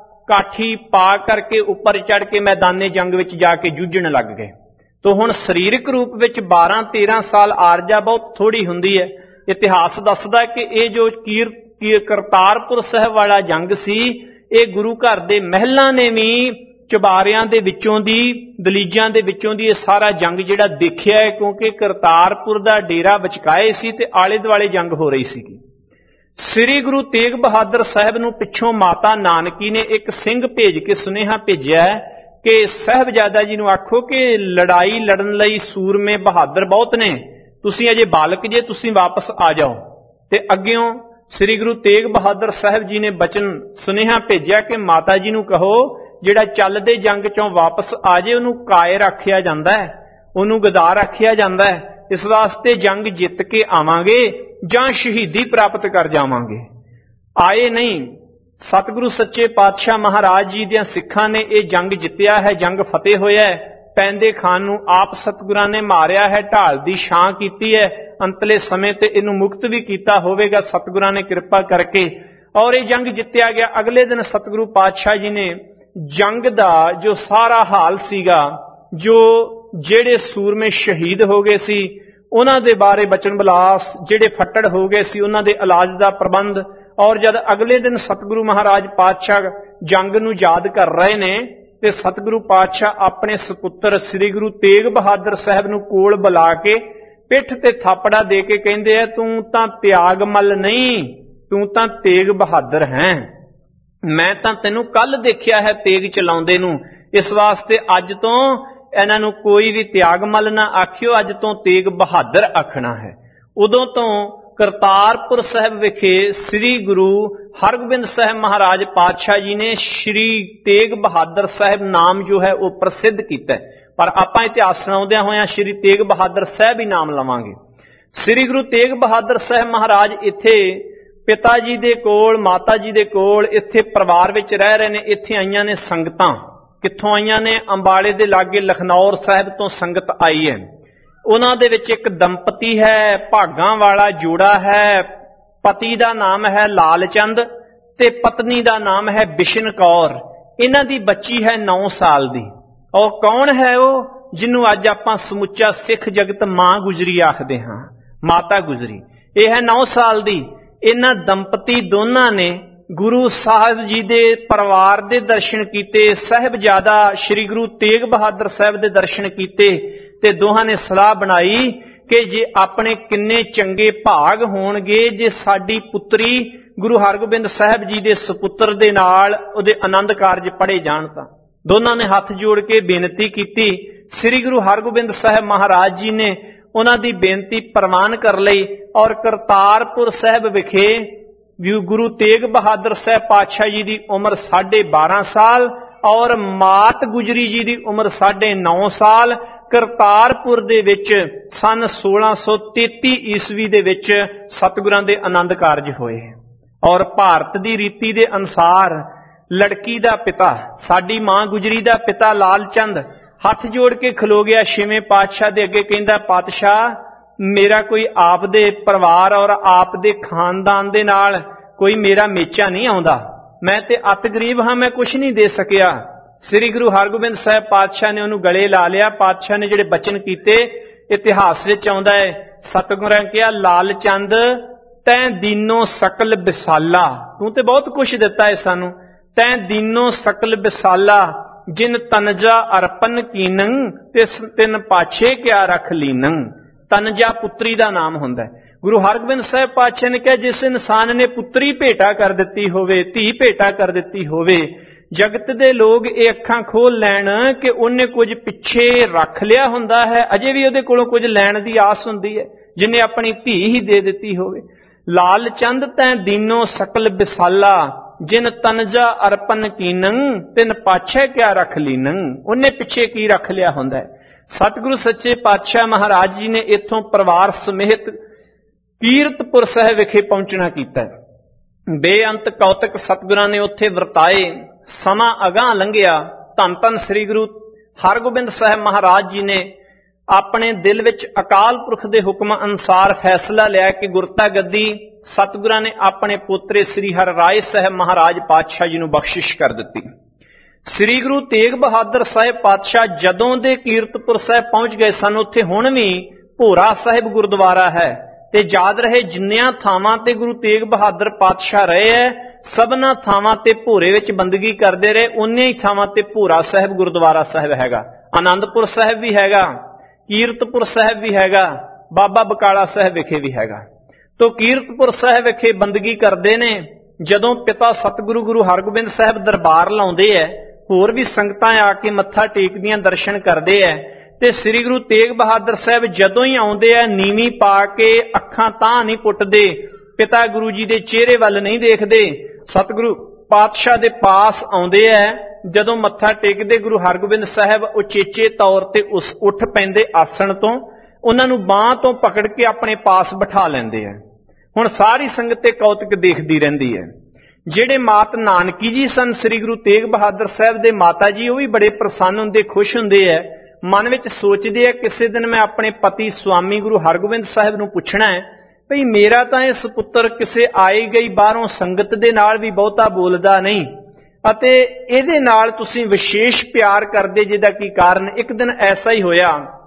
ਕਾਠੀ ਪਾ ਕਰਕੇ ਉੱਪਰ ਚੜ੍ਹ ਕੇ ਮੈਦਾਨੇ ਜੰਗ ਵਿੱਚ ਜਾ ਕੇ ਜੂਝਣ ਲੱਗ ਗਏ। ਤੋ ਹੁਣ ਸਰੀਰਕ ਰੂਪ ਵਿੱਚ ਬਾਰਾਂ ਤੇਰਾਂ ਸਾਲ ਆਰਜਾ ਬਹੁਤ ਥੋੜੀ ਹੁੰਦੀ ਹੈ। ਇਤਿਹਾਸ ਦੱਸਦਾ ਕਿ ਇਹ ਜੋ ਕੀਰ ਕਰਤਾਰਪੁਰ ਸਾਹਿਬ ਵਾਲਾ ਜੰਗ ਸੀ, ਇਹ ਗੁਰੂ ਘਰ ਦੇ ਮਹਿਲਾਂ ਨੇ ਵੀ ਚੁਬਾਰਿਆਂ ਦੇ ਵਿੱਚੋਂ ਦੀ, ਦਲੀਜਾਂ ਦੇ ਵਿੱਚੋਂ ਦੀ ਇਹ ਸਾਰਾ ਜੰਗ ਜਿਹੜਾ ਦੇਖਿਆ ਹੈ, ਕਿਉਂਕਿ ਕਰਤਾਰਪੁਰ ਦਾ ਡੇਰਾ ਵਿਚਕਾਏ ਸੀ ਤੇ ਆਲੇ ਦੁਆਲੇ ਜੰਗ ਹੋ ਰਹੀ ਸੀਗੀ। ਸ੍ਰੀ ਗੁਰੂ ਤੇਗ ਬਹਾਦਰ ਸਾਹਿਬ ਨੂੰ ਪਿੱਛੋਂ ਮਾਤਾ ਨਾਨਕੀ ਨੇ ਇੱਕ ਸਿੰਘ ਭੇਜ ਕੇ ਸੁਨੇਹਾ ਭੇਜਿਆ ਕਿ ਸਾਹਿਬਜ਼ਾਦਾ ਜੀ ਨੂੰ ਆਖੋ ਕਿ ਲੜਾਈ ਲੜਨ ਲਈ ਸੂਰਮੇ ਬਹਾਦਰ ਬਹੁਤ ਨੇ, ਤੁਸੀਂ ਅਜੇ ਬਾਲਕ ਜੇ, ਤੁਸੀਂ ਵਾਪਸ ਆ ਜਾਓ। ਤੇ ਅੱਗਿਓਂ ਸ੍ਰੀ ਗੁਰੂ ਤੇਗ ਬਹਾਦਰ ਸਾਹਿਬ ਜੀ ਨੇ ਬਚਨ ਸੁਨੇਹਾ ਭੇਜਿਆ ਕਿ ਮਾਤਾ ਜੀ ਨੂੰ ਕਹੋ ਜਿਹੜਾ ਚੱਲਦੇ ਜੰਗ ਚੋਂ ਵਾਪਸ ਆ ਜੇ ਉਹਨੂੰ ਕਾਇਰ ਆਖਿਆ ਜਾਂਦਾ ਹੈ, ਉਹਨੂੰ ਗਦਾਰ ਆਖਿਆ ਜਾਂਦਾ ਹੈ। ਇਸ ਵਾਸਤੇ ਜੰਗ ਜਿੱਤ ਕੇ ਆਵਾਂਗੇ ਜਾਂ ਸ਼ਹੀਦੀ ਪ੍ਰਾਪਤ ਕਰ ਜਾਵਾਂਗੇ। ਆਏ ਨਹੀਂ। ਸਤਿਗੁਰੂ ਸੱਚੇ ਪਾਤਸ਼ਾਹ ਮਹਾਰਾਜ ਜੀ ਦੀਆਂ ਸਿੱਖਾਂ ਨੇ ਇਹ ਜੰਗ ਜਿੱਤਿਆ ਹੈ, ਜੰਗ ਫਤਿਹ ਹੋਇਆ ਹੈ। ਪੈਂਦੇ ਖਾਨ ਨੂੰ ਆਪ ਸਤਿਗੁਰਾਂ ਨੇ ਮਾਰਿਆ ਹੈ, ਢਾਲ ਦੀ ਛਾਂ ਕੀਤੀ ਹੈ, ਅੰਤਲੇ ਸਮੇਂ ਤੇ ਇਹਨੂੰ ਮੁਕਤ ਵੀ ਕੀਤਾ ਹੋਵੇਗਾ ਸਤਿਗੁਰਾਂ ਨੇ ਕਿਰਪਾ ਕਰਕੇ, ਔਰ ਇਹ ਜੰਗ ਜਿੱਤਿਆ ਗਿਆ। ਅਗਲੇ ਦਿਨ ਸਤਿਗੁਰੂ ਪਾਤਸ਼ਾਹ ਜੀ ਨੇ ਜੰਗ ਦਾ ਜੋ ਸਾਰਾ ਹਾਲ ਸੀਗਾ, ਜੋ ਜਿਹੜੇ ਸੂਰਮੇ ਸ਼ਹੀਦ ਹੋ ਗਏ ਸੀ ਉਹਨਾਂ ਦੇ ਬਾਰੇ ਬਚਨ ਬਿਲਾਸ, ਜਿਹੜੇ ਫੱਟੜ ਹੋ ਗਏ ਸੀ ਉਹਨਾਂ ਦੇ ਇਲਾਜ ਦਾ ਪ੍ਰਬੰਧ, ਔਰ ਜਦ ਅਗਲੇ ਦਿਨ ਸਤਿਗੁਰੂ ਮਹਾਰਾਜ ਪਾਤਸ਼ਾਹ ਜੰਗ ਨੂੰ ਯਾਦ ਕਰ ਰਹੇ ਨੇ ਤੇ ਸਤਿਗੁਰੂ ਪਾਤਸ਼ਾਹ ਆਪਣੇ ਸਪੁੱਤਰ ਸ੍ਰੀ ਗੁਰੂ ਤੇਗ ਬਹਾਦਰ ਸਾਹਿਬ ਨੂੰ ਕੋਲ ਬੁਲਾ ਕੇ ਪਿੱਠ ਤੇ ਥਾਪੜਾ ਦੇ ਕੇ ਕਹਿੰਦੇ ਆ, ਤੂੰ ਤਾਂ ਤਿਆਗਮਲ ਨਹੀਂ, ਤੂੰ ਤਾਂ ਤੇਗ ਬਹਾਦਰ ਹੈ। ਮੈਂ ਤਾਂ ਤੈਨੂੰ ਕੱਲ ਦੇਖਿਆ ਹੈ ਤੇਗ ਚਲਾਉਂਦੇ ਨੂੰ, ਇਸ ਵਾਸਤੇ ਅੱਜ ਤੋਂ ਇਹਨਾਂ ਨੂੰ ਕੋਈ ਵੀ ਤਿਆਗਮਲ ਨਾ ਆਖਿਓ, ਅੱਜ ਤੋਂ ਤੇਗ ਬਹਾਦਰ ਆਖਣਾ ਹੈ। ਉਦੋਂ ਤੋਂ ਕਰਤਾਰਪੁਰ ਸਾਹਿਬ ਵਿਖੇ ਸ੍ਰੀ ਗੁਰੂ ਹਰਗੋਬਿੰਦ ਸਾਹਿਬ ਮਹਾਰਾਜ ਪਾਤਸ਼ਾਹ ਜੀ ਨੇ ਸ੍ਰੀ ਤੇਗ ਬਹਾਦਰ ਸਾਹਿਬ ਨਾਮ ਜੋ ਹੈ ਉਹ ਪ੍ਰਸਿੱਧ ਕੀਤਾ, ਪਰ ਆਪਾਂ ਇਤਿਹਾਸ ਸੁਣਾਉਂਦਿਆਂ ਹੋਇਆਂ ਸ੍ਰੀ ਤੇਗ ਬਹਾਦਰ ਸਾਹਿਬ ਹੀ ਨਾਮ ਲਵਾਂਗੇ। ਸ੍ਰੀ ਗੁਰੂ ਤੇਗ ਬਹਾਦਰ ਸਾਹਿਬ ਮਹਾਰਾਜ ਇੱਥੇ ਪਿਤਾ ਜੀ ਦੇ ਕੋਲ, ਮਾਤਾ ਜੀ ਦੇ ਕੋਲ, ਇੱਥੇ ਪਰਿਵਾਰ ਵਿੱਚ ਰਹਿ ਰਹੇ ਨੇ। ਇੱਥੇ ਆਈਆਂ ਨੇ ਸੰਗਤਾਂ, ਕਿੱਥੋਂ ਆਈਆਂ ਨੇ? ਅੰਬਾਲੇ ਦੇ ਲਾਗੇ ਲਖਨੌਰ ਸਾਹਿਬ ਤੋਂ ਸੰਗਤ ਆਈ ਹੈ। ਉਹਨਾਂ ਦੇ ਵਿੱਚ ਇੱਕ ਦੰਪਤੀ ਹੈ, ਭਾਗਾਂ ਵਾਲਾ ਜੋੜਾ ਹੈ। ਪਤੀ ਦਾ ਨਾਮ ਹੈ ਲਾਲ ਚੰਦ ਤੇ ਪਤਨੀ ਦਾ ਨਾਮ ਹੈ ਬਿਸ਼ਨ ਕੌਰ। ਇਹਨਾਂ ਦੀ ਬੱਚੀ ਹੈ ਨੌ ਸਾਲ ਦੀ। ਔਰ ਕੌਣ ਹੈ ਉਹ? ਜਿਹਨੂੰ ਅੱਜ ਆਪਾਂ ਸਮੁੱਚਾ ਸਿੱਖ ਜਗਤ ਮਾਂ ਗੁਜਰੀ ਆਖਦੇ ਹਾਂ, ਮਾਤਾ ਗੁਜਰੀ। ਇਹ ਹੈ ਨੌ ਸਾਲ ਦੀ। ਇਹਨਾਂ ਦੰਪਤੀ ਦੋਨਾਂ ਨੇ ਗੁਰੂ ਸਾਹਿਬ ਜੀ ਦੇ ਪਰਿਵਾਰ ਦੇ ਦਰਸ਼ਨ ਕੀਤੇ, ਸਾਹਿਬਜ਼ਾਦਾ ਸ੍ਰੀ ਗੁਰੂ ਤੇਗ ਬਹਾਦਰ ਸਾਹਿਬ ਦੇ ਦਰਸ਼ਨ ਕੀਤੇ ਤੇ ਦੋਹਾਂ ਨੇ ਸਲਾਹ ਬਣਾਈ ਕਿ ਜੇ ਆਪਣੇ ਕਿੰਨੇ ਚੰਗੇ ਭਾਗ ਹੋਣਗੇ ਜੇ ਸਾਡੀ ਪੁੱਤਰੀ ਗੁਰੂ ਹਰਗੋਬਿੰਦ ਸਾਹਿਬ ਜੀ ਦੇ ਸੁਪੁੱਤਰ ਦੇ ਨਾਲ ਉਹਦੇ ਆਨੰਦ ਕਾਰਜ ਪੜ੍ਹੇ ਜਾਣ ਤਾਂ। ਦੋਨਾਂ ਨੇ ਹੱਥ ਜੋੜ ਕੇ ਬੇਨਤੀ ਕੀਤੀ। ਸ੍ਰੀ ਗੁਰੂ ਹਰਗੋਬਿੰਦ ਸਾਹਿਬ ਮਹਾਰਾਜ ਜੀ ਨੇ ਉਹਨਾਂ ਦੀ ਬੇਨਤੀ ਪ੍ਰਵਾਨ ਕਰ ਲਈ ਔਰ ਕਰਤਾਰਪੁਰ ਸਾਹਿਬ ਵਿਖੇ ਗੁਰੂ ਤੇਗ ਬਹਾਦਰ ਸਾਹਿਬ ਪਾਤਸ਼ਾਹ ਜੀ ਦੀ ਉਮਰ ਸਾਢੇ ਬਾਰਾਂ ਸਾਲ ਔਰ ਮਾਤ ਗੁਜਰੀ ਜੀ ਦੀ ਉਮਰ ਸਾਢੇ ਨੌ ਸਾਲ ਕਰਤਾਰਪੁਰ ਦੇ ਵਿੱਚ ਸਨ ਸੋਲਾਂ ਸੌ ਤੇਤੀ ਈਸਵੀ ਦੇ ਵਿੱਚ ਸਤਿਗੁਰਾਂ ਦੇ ਆਨੰਦ ਕਾਰਜ ਹੋਏ। ਔਰ ਭਾਰਤ ਦੀ ਰੀਤੀ ਦੇ ਅਨੁਸਾਰ ਲੜਕੀ ਦਾ ਪਿਤਾ, ਸਾਡੀ ਮਾਂ ਗੁਜਰੀ ਦਾ ਪਿਤਾ ਲਾਲ ਚੰਦ ਹੱਥ ਜੋੜ ਕੇ ਖਲੋ ਗਿਆ ਛੇਵੇਂ ਪਾਤਸ਼ਾਹ ਦੇ ਅੱਗੇ, ਕਹਿੰਦਾ ਪਾਤਸ਼ਾਹ ਮੇਰਾ ਕੋਈ ਆਪ ਦੇ ਪਰਿਵਾਰ ਔਰ ਆਪ ਦੇ ਖਾਨਦਾਨ ਦੇ ਨਾਲ ਕੋਈ ਮੇਰਾ ਮੇਚਾ ਨਹੀਂ ਆਉਂਦਾ, ਮੈਂ ਤੇ ਅਤ ਗਰੀਬ ਹਾਂ, ਮੈਂ ਕੁਛ ਨਹੀਂ ਦੇ ਸਕਿਆ। ਸ੍ਰੀ ਗੁਰੂ ਹਰਗੋਬਿੰਦ ਸਾਹਿਬ ਪਾਤਸ਼ਾਹ ਨੇ ਉਹਨੂੰ ਗਲੇ ਲਾ ਲਿਆ। ਪਾਤਸ਼ਾਹ ਨੇ ਜਿਹੜੇ ਬਚਨ ਕੀਤੇ ਇਤਿਹਾਸ ਵਿੱਚ ਆਉਂਦਾ ਹੈ, ਸਤਿਗੁਰਾਂ ਕਿਹਾ ਲਾਲ ਚੰਦ ਤੈਂ ਦੀਨੋ ਸਕਲ ਵਿਸਾਲਾ, ਤੂੰ ਤੇ ਬਹੁਤ ਕੁਛ ਦਿੱਤਾ ਹੈ ਸਾਨੂੰ, ਤੈਂ ਦੀਨੋ ਸਕਲ ਵਿਸਾਲਾ ਜਿਨ ਤਨਜਾ ਅਰਪਨ ਕੀਨੰ ਤਿਸ ਤਿਨ ਪਾਛੇ ਕਿਆ ਰਖ ਲੀਨੰ। ਤਨਜਾ ਪੁੱਤਰੀ ਦਾ ਨਾਮ ਹੁੰਦਾ ਹੈ। ਗੁਰੂ ਹਰਗੋਬਿੰਦ ਸਾਹਿਬ ਪਾਤਸ਼ਾਹ ਨੇ ਕਿਹਾ ਜਿਸ ਇਨਸਾਨ ਨੇ ਪੁੱਤਰੀ ਭੇਟਾ ਕਰ ਦਿੱਤੀ ਹੋਵੇ, ਧੀ ਭੇਟਾ ਕਰ ਦਿੱਤੀ ਹੋਵੇ, ਜਗਤ ਦੇ ਲੋਕ ਇਹ ਅੱਖਾਂ ਖੋਲ ਲੈਣ ਕਿ ਉਹਨੇ ਕੁਝ ਪਿੱਛੇ ਰੱਖ ਲਿਆ ਹੁੰਦਾ ਹੈ, ਅਜੇ ਵੀ ਉਹਦੇ ਕੋਲੋਂ ਕੁਝ ਲੈਣ ਦੀ ਆਸ ਹੁੰਦੀ ਹੈ, ਜਿਹਨੇ ਆਪਣੀ ਧੀ ਹੀ ਦੇ ਦਿੱਤੀ ਹੋਵੇ। ਲਾਲ ਚੰਦ ਤੈਂ ਦੀਨੋ ਸਕਲ ਵਿਸਾਲਾ ਜਿਨ ਤਨਜਾ ਅਰਪਨ ਕੀਨੰ ਤਿਨ ਪਾਛੇ ਕਿਆ ਰਖ ਲੀਨੰ। ਉਹਨੇ ਪਿੱਛੇ ਕੀ ਰੱਖ ਲਿਆ ਹੁੰਦਾ ਹੈ। ਸਤਿਗੁਰੂ ਸੱਚੇ ਪਾਤਸ਼ਾਹ ਮਹਾਰਾਜ ਜੀ ਨੇ ਇੱਥੋਂ ਪਰਿਵਾਰ ਸਮੇਤ ਕੀਰਤਪੁਰ ਸਾਹਿਬ ਵਿਖੇ ਪਹੁੰਚਣਾ ਕੀਤਾ। ਬੇਅੰਤ ਕੌਤਕ ਸਤਿਗੁਰਾਂ ਨੇ ਉੱਥੇ ਵਰਤਾਏ। ਸਮਾਂ ਅਗਾਂਹ ਲੰਘਿਆ। ਧੰਨ ਧੰਨ ਸ੍ਰੀ ਗੁਰੂ ਹਰਗੋਬਿੰਦ ਸਾਹਿਬ ਮਹਾਰਾਜ ਜੀ ਨੇ ਆਪਣੇ ਦਿਲ ਵਿੱਚ ਅਕਾਲ ਪੁਰਖ ਦੇ ਹੁਕਮ ਅਨੁਸਾਰ ਫੈਸਲਾ ਲਿਆ ਕਿ ਗੁਰਤਾ ਗੱਦੀ ਸਤਿਗੁਰਾਂ ਨੇ ਆਪਣੇ ਪੋਤਰੇ ਸ੍ਰੀ ਹਰਿ ਰਾਏ ਸਾਹਿਬ ਮਹਾਰਾਜ ਪਾਤਸ਼ਾਹ ਜੀ ਨੂੰ ਬਖਸ਼ਿਸ਼ ਕਰ ਦਿੱਤੀ। ਸ੍ਰੀ ਗੁਰੂ ਤੇਗ ਬਹਾਦਰ ਸਾਹਿਬ ਪਾਤਸ਼ਾਹ ਜਦੋਂ ਦੇ ਕੀਰਤਪੁਰ ਸਾਹਿਬ ਪਹੁੰਚ ਗਏ ਸਨ, ਉੱਥੇ ਹੁਣ ਵੀ ਭੋਰਾ ਸਾਹਿਬ ਗੁਰਦੁਆਰਾ ਹੈ ਤੇ ਯਾਦ ਰਹੇ ਜਿੰਨੀਆਂ ਥਾਵਾਂ ਤੇ ਗੁਰੂ ਤੇਗ ਬਹਾਦਰ ਪਾਤਸ਼ਾਹ ਰਹੇ ਹੈ, ਸਭਨਾਂ ਥਾਵਾਂ ਤੇ ਭੋਰੇ ਵਿੱਚ ਬੰਦਗੀ ਕਰਦੇ ਰਹੇ, ਉਨੀਆਂ ਹੀ ਥਾਵਾਂ ਤੇ ਭੋਰਾ ਸਾਹਿਬ ਗੁਰਦੁਆਰਾ ਸਾਹਿਬ ਹੈਗਾ। ਆਨੰਦਪੁਰ ਸਾਹਿਬ ਵੀ ਹੈਗਾ, ਕੀਰਤਪੁਰ ਸਾਹਿਬ ਵੀ ਹੈਗਾ, ਬਾਬਾ ਬਕਾਲਾ ਸਾਹਿਬ ਵਿਖੇ ਵੀ ਹੈਗਾ। ਤੋ ਕੀਰਤਪੁਰ ਸਾਹਿਬ ਵਿਖੇ ਬੰਦਗੀ ਕਰਦੇ ਨੇ। ਜਦੋਂ ਪਿਤਾ ਸਤਿਗੁਰੂ ਗੁਰੂ ਹਰਗੋਬਿੰਦ ਸਾਹਿਬ ਦਰਬਾਰ ਲਾਉਂਦੇ ਐ, ਹੋਰ ਵੀ ਸੰਗਤਾਂ ਆ ਕੇ ਮੱਥਾ ਟੇਕਦੀਆਂ, ਦਰਸ਼ਨ ਕਰਦੇ ਐ, ਤੇ ਸ੍ਰੀ ਗੁਰੂ ਤੇਗ ਬਹਾਦਰ ਸਾਹਿਬ ਜਦੋਂ ਹੀ ਆਉਂਦੇ ਐ ਨੀਵੀਂ ਪਾ ਕੇ ਅੱਖਾਂ ਤਾਂ ਨਹੀਂ ਪੁੱਟਦੇ, ਪਿਤਾ ਗੁਰੂ ਜੀ ਦੇ ਚਿਹਰੇ ਵੱਲ ਨਹੀਂ ਦੇਖਦੇ, ਸਤਿਗੁਰੂ ਪਾਤਸ਼ਾਹ ਦੇ ਪਾਸ ਆਉਂਦੇ ਐ। ਜਦੋਂ ਮੱਥਾ ਟੇਕਦੇ ਗੁਰੂ ਹਰਗੋਬਿੰਦ ਸਾਹਿਬ ਉਚੇਚੇ ਤੌਰ ਤੇ ਉਸ ਉੱਠ ਪੈਂਦੇ ਆਸਣ ਤੋਂ, ਉਹਨਾਂ ਨੂੰ ਬਾਂਹ ਤੋਂ ਪਕੜ ਕੇ ਆਪਣੇ ਪਾਸ ਬਿਠਾ ਲੈਂਦੇ ਐ। ਹੁਣ ਸਾਰੀ ਸੰਗਤ ਤੇ ਕੌਤਕ ਦੇਖਦੀ ਰਹਿੰਦੀ ਹੈ। ਜਿਹੜੇ ਮਾਤ ਨਾਨਕੀ ਜੀ ਸਨ ਸ੍ਰੀ ਗੁਰੂ ਤੇਗ ਬਹਾਦਰ ਸਾਹਿਬ ਦੇ ਮਾਤਾ ਜੀ, ਉਹ ਵੀ ਬੜੇ ਪ੍ਰਸੰਨ ਹੁੰਦੇ, ਖੁਸ਼ ਹੁੰਦੇ ਐ, ਮਨ ਵਿੱਚ ਸੋਚਦੇ ਆ ਕਿਸੇ ਦਿਨ ਮੈਂ ਆਪਣੇ ਪਤੀ ਸੁਆਮੀ ਗੁਰੂ ਹਰਗੋਬਿੰਦ ਸਾਹਿਬ ਨੂੰ ਪੁੱਛਣਾ ਹੈ ਭਈ ਮੇਰਾ ਤਾਂ ਇਹ ਸੁਪੁੱਤਰ ਕਿਸੇ ਆਈ ਗਈ ਬਾਹਰੋਂ ਸੰਗਤ ਦੇ ਨਾਲ ਵੀ ਬਹੁਤਾ ਬੋਲਦਾ ਨਹੀਂ ਅਤੇ ਇਹਦੇ ਨਾਲ ਤੁਸੀਂ ਵਿਸ਼ੇਸ਼ ਪਿਆਰ ਕਰਦੇ, ਜਿਹਦਾ ਕੀ ਕਾਰਨ। ਇੱਕ ਦਿਨ ਐਸਾ ਹੀ ਹੋਇਆ,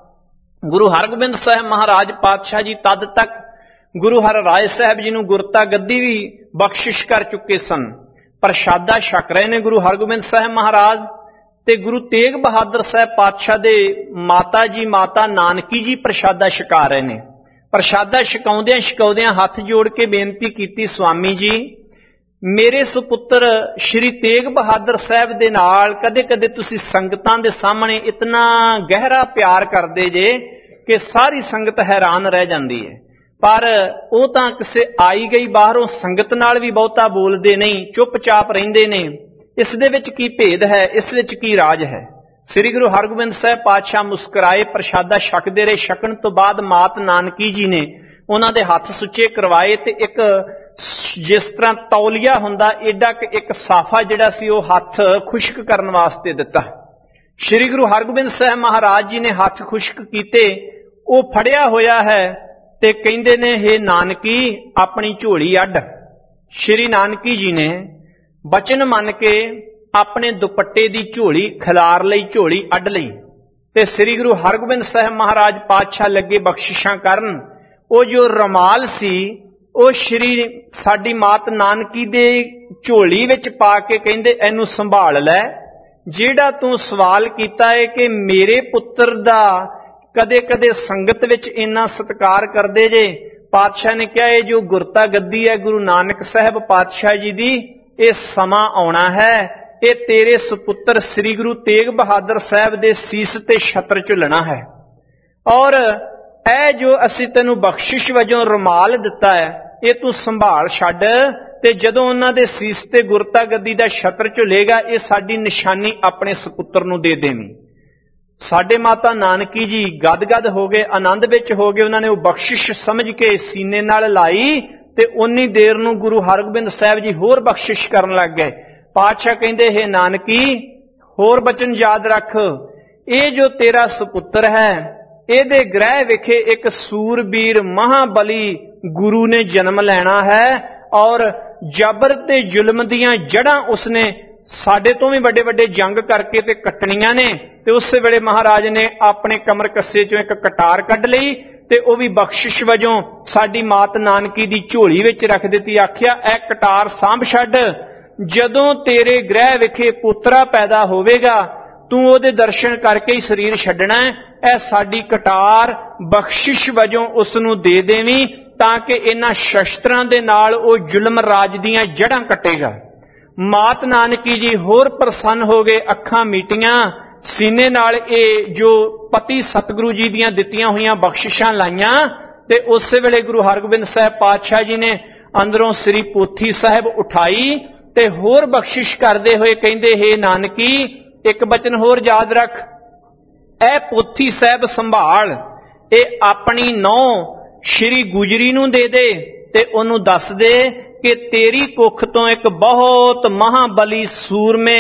ਗੁਰੂ ਹਰਗੋਬਿੰਦ ਸਾਹਿਬ ਮਹਾਰਾਜ ਪਾਤਸ਼ਾਹ ਜੀ ਤਦ ਤੱਕ ਗੁਰੂ ਹਰਿ ਰਾਏ ਸਾਹਿਬ ਜੀ ਨੂੰ ਗੁਰਤਾ ਗੱਦੀ ਵੀ ਬਖਸ਼ਿਸ਼ ਕਰ ਚੁੱਕੇ ਸਨ। ਪ੍ਰਸ਼ਾਦਾ ਛਕ ਰਹੇ ਨੇ ਗੁਰੂ ਹਰਗੋਬਿੰਦ ਸਾਹਿਬ ਮਹਾਰਾਜ, ਤੇ ਗੁਰੂ ਤੇਗ ਬਹਾਦਰ ਸਾਹਿਬ ਪਾਤਸ਼ਾਹ ਦੇ ਮਾਤਾ ਜੀ ਮਾਤਾ ਨਾਨਕੀ ਜੀ ਪ੍ਰਸ਼ਾਦਾ ਛਕਾ ਰਹੇ ਨੇ। ਪ੍ਰਸ਼ਾਦਾ ਛਕਾਉਂਦਿਆਂ ਛਕਾਉਂਦਿਆਂ ਹੱਥ ਜੋੜ ਕੇ ਬੇਨਤੀ ਕੀਤੀ, ਸੁਆਮੀ ਜੀ ਮੇਰੇ ਸੁਪੁੱਤਰ ਸ਼੍ਰੀ ਤੇਗ ਬਹਾਦਰ ਸਾਹਿਬ ਦੇ ਨਾਲ ਕਦੇ ਕਦੇ ਤੁਸੀਂ ਸੰਗਤਾਂ ਦੇ ਸਾਹਮਣੇ ਇਤਨਾ ਗਹਿਰਾ ਪਿਆਰ ਕਰਦੇ ਜੇ ਕਿ ਸਾਰੀ ਸੰਗਤ ਹੈਰਾਨ ਰਹਿ ਜਾਂਦੀ ਹੈ, ਪਰ ਉਹ ਤਾਂ ਕਿਸੇ ਆਈ ਗਈ ਬਾਹਰੋਂ ਸੰਗਤ ਨਾਲ ਵੀ ਬਹੁਤਾ ਬੋਲਦੇ ਨਹੀਂ, ਚੁੱਪਚਾਪ ਰਹਿੰਦੇ ਨੇ। ਇਸ ਦੇ ਵਿੱਚ ਕੀ ਭੇਦ ਹੈ, ਇਸ ਵਿੱਚ ਕੀ ਰਾਜ ਹੈ? ਸ੍ਰੀ ਗੁਰੂ ਹਰਗੋਬਿੰਦ ਸਾਹਿਬ ਪਾਤਸ਼ਾਹ ਮੁਸਕਰਾਏ, ਪ੍ਰਸ਼ਾਦਾ ਛਕਦੇ ਰਹੇ। ਛਕਣ ਤੋਂ ਬਾਅਦ ਮਾਤ ਨਾਨਕੀ ਜੀ ਨੇ ਉਹਨਾਂ ਦੇ ਹੱਥ ਸੁੱਚੇ ਕਰਵਾਏ ਤੇ ਇੱਕ ਜਿਸ ਤਰ੍ਹਾਂ ਤੌਲੀਆ ਹੁੰਦਾ ਏਡਾ ਕਿ ਇੱਕ ਸਾਫਾ ਜਿਹੜਾ ਸੀ ਉਹ ਹੱਥ ਖੁਸ਼ਕ ਕਰਨ ਵਾਸਤੇ ਦਿੱਤਾ। ਸ੍ਰੀ ਗੁਰੂ ਹਰਗੋਬਿੰਦ ਸਾਹਿਬ ਮਹਾਰਾਜ ਜੀ ਨੇ ਹੱਥ ਖੁਸ਼ਕ ਕੀਤੇ, ਉਹ ਫੜਿਆ ਹੋਇਆ ਹੈ ਤੇ ਕਹਿੰਦੇ ਨੇ ਹੇ ਨਾਨਕੀ ਆਪਣੀ ਝੋਲੀ ਅੱਡ। ਸ਼੍ਰੀ ਨਾਨਕੀ ਜੀ ਨੇ ਬਚਨ ਮੰਨ ਕੇ ਆਪਣੇ ਦੁਪੱਟੇ ਦੀ ਝੋਲੀ ਖਿਲਾਰ ਲਈ, ਝੋਲੀ ਅੱਡ ਲਈ, ਤੇ ਸ੍ਰੀ ਗੁਰੂ ਹਰਗੋਬਿੰਦ ਸਾਹਿਬ ਮਹਾਰਾਜ ਪਾਤਸ਼ਾਹ ਲੱਗੇ ਬਖਸ਼ਿਸ਼ਾਂ ਕਰਨ। ਉਹ ਜੋ ਰਮਾਲ ਸੀ ਉਹ ਸ਼੍ਰੀ ਸਾਡੀ ਮਾਤ ਨਾਨਕੀ ਦੇ ਝੋਲੀ ਵਿੱਚ ਪਾ ਕੇ ਕਹਿੰਦੇ ਇਹਨੂੰ ਸੰਭਾਲ ਲੈ। ਜਿਹੜਾ ਤੂੰ ਸਵਾਲ ਕੀਤਾ ਹੈ ਕਿ ਮੇਰੇ ਪੁੱਤਰ ਦਾ ਕਦੇ ਕਦੇ ਸੰਗਤ ਵਿੱਚ ਇੰਨਾ ਸਤਿਕਾਰ ਕਰਦੇ ਜੇ, ਪਾਤਸ਼ਾਹ ਨੇ ਕਿਹਾ ਇਹ ਜੋ ਗੁਰਤਾ ਗੱਦੀ ਹੈ ਗੁਰੂ ਨਾਨਕ ਸਾਹਿਬ ਪਾਤਸ਼ਾਹ ਜੀ ਦੀ, ਇਹ ਸਮਾਂ ਆਉਣਾ ਹੈ, ਇਹ ਤੇਰੇ ਸੁਪੁੱਤਰ ਸ੍ਰੀ ਗੁਰੂ ਤੇਗ ਬਹਾਦਰ ਸਾਹਿਬ ਦੇ ਸੀਸ ਤੇ ਛਤਰ ਝੁੱਲਣਾ ਹੈ। ਔਰ ਇਹ ਜੋ ਅਸੀਂ ਤੈਨੂੰ ਬਖਸ਼ਿਸ਼ ਵਜੋਂ ਰੁਮਾਲ ਦਿੱਤਾ ਹੈ ਇਹ ਤੂੰ ਸੰਭਾਲ ਛੱਡ, ਤੇ ਜਦੋਂ ਉਹਨਾਂ ਦੇ ਸੀਸ ਤੇ ਗੁਰਤਾ ਗੱਦੀ ਦਾ ਛਤਰ ਝੁੱਲੇਗਾ ਇਹ ਸਾਡੀ ਨਿਸ਼ਾਨੀ ਆਪਣੇ ਸੁਪੁੱਤਰ ਨੂੰ ਦੇ ਦੇਵੀਂ। ਸਾਡੇ ਮਾਤਾ ਨਾਨਕੀ ਜੀ ਗਦ-ਗਦ ਹੋ ਗਏ, ਆਨੰਦ ਵਿੱਚ ਹੋ ਗਏ। ਉਹਨਾਂ ਨੇ ਉਹ ਬਖਸ਼ਿਸ਼ ਸਮਝ ਕੇ ਸੀਨੇ ਨਾਲ ਲਾਈ ਤੇ ਉਨੀ ਦੇਰ ਨੂੰ ਗੁਰੂ ਹਰਗੋਬਿੰਦ ਸਾਹਿਬ ਜੀ ਹੋਰ ਬਖਸ਼ਿਸ਼ ਕਰਨ ਲੱਗ ਗਏ। ਪਾਤਸ਼ਾਹ ਕਹਿੰਦੇ ਹੈ ਨਾਨਕੀ ਹੋਰ ਬਚਨ ਯਾਦ ਰੱਖ, ਇਹ ਜੋ ਤੇਰਾ ਸੁਪੁੱਤਰ ਹੈ ਇਹਦੇ ਗ੍ਰਹਿ ਵਿਖੇ ਇੱਕ ਸੂਰਬੀਰ ਮਹਾਬਲੀ ਗੁਰੂ ਨੇ ਜਨਮ ਲੈਣਾ ਹੈ, ਔਰ ਜਬਰ ਤੇ ਜ਼ੁਲਮ ਦੀਆਂ ਜੜ੍ਹਾਂ ਉਸਨੇ ਸਾਡੇ ਤੋਂ ਵੀ ਵੱਡੇ ਵੱਡੇ ਜੰਗ ਕਰਕੇ ਤੇ ਕੱਟਣੀਆਂ ਨੇ। ਤੇ ਉਸੇ ਵੇਲੇ ਮਹਾਰਾਜ ਨੇ ਆਪਣੇ ਕਮਰ ਕੱਸੇ ਚੋਂ ਇੱਕ ਕਟਾਰ ਕੱਢ ਲਈ ਤੇ ਉਹ ਵੀ ਬਖਸ਼ਿਸ਼ ਵਜੋਂ ਸਾਡੀ ਮਾਤ ਨਾਨਕੀ ਦੀ ਝੋਲੀ ਵਿੱਚ ਰੱਖ ਦਿੱਤੀ। ਆਖਿਆ ਇਹ ਕਟਾਰ ਸਾਂਭ ਛੱਡ, ਜਦੋਂ ਤੇਰੇ ਗ੍ਰਹਿ ਵਿਖੇ ਪੁੱਤਰਾ ਪੈਦਾ ਹੋਵੇਗਾ ਤੂੰ ਉਹਦੇ ਦਰਸ਼ਨ ਕਰਕੇ ਹੀ ਸਰੀਰ ਛੱਡਣਾ ਹੈ। ਇਹ ਸਾਡੀ ਕਟਾਰ ਬਖਸ਼ਿਸ਼ ਵਜੋਂ ਉਸ ਨੂੰ ਦੇ ਦੇਵੀਂ ਤਾਂ ਕਿ ਇਹਨਾਂ ਸ਼ਸਤਰਾਂ ਦੇ ਨਾਲ ਉਹ ਜ਼ੁਲਮ ਰਾਜ ਦੀਆਂ ਜੜ੍ਹਾਂ ਕੱਟੇਗਾ। ਮਾਤ ਨਾਨਕੀ ਜੀ ਹੋਰ ਪ੍ਰਸੰਨ ਹੋ ਗਏ, ਅੱਖਾਂ ਮੀਟੀਆਂ, ਸੀਨੇ ਨਾਲ ਇਹ ਜੋ ਪਤੀ ਸਤਿਗੁਰੂ ਜੀ ਦੀਆਂ ਦਿੱਤੀਆਂ ਹੋਈਆਂ ਬਖਸ਼ਿਸ਼ਾਂ ਲਾਈਆਂ। ਤੇ ਉਸੇ ਵੇਲੇ ਗੁਰੂ ਹਰਗੋਬਿੰਦ ਸਾਹਿਬ ਪਾਤਸ਼ਾਹ ਜੀ ਨੇ ਅੰਦਰੋਂ ਸ੍ਰੀ ਪੋਥੀ ਸਾਹਿਬ ਉਠਾਈ ਤੇ ਹੋਰ ਬਖਸ਼ਿਸ਼ ਕਰਦੇ ਹੋਏ ਕਹਿੰਦੇ ਹੈ ਨਾਨਕੀ ਇੱਕ ਬਚਨ ਹੋਰ ਯਾਦ ਰੱਖ, ਇਹ ਪੋਥੀ ਸਾਹਿਬ ਸੰਭਾਲ, ਇਹ ਆਪਣੀ ਨੌਂ ਸ਼੍ਰੀ ਗੁਜਰੀ ਨੂੰ ਦੇ ਦੇ ਤੇ ਉਹਨੂੰ ਦੱਸ ਦੇ ਕਿ ਤੇਰੀ ਕੁੱਖ ਤੋਂ ਇੱਕ ਬਹੁਤ ਮਹਾਬਲੀ ਸੂਰਮੇ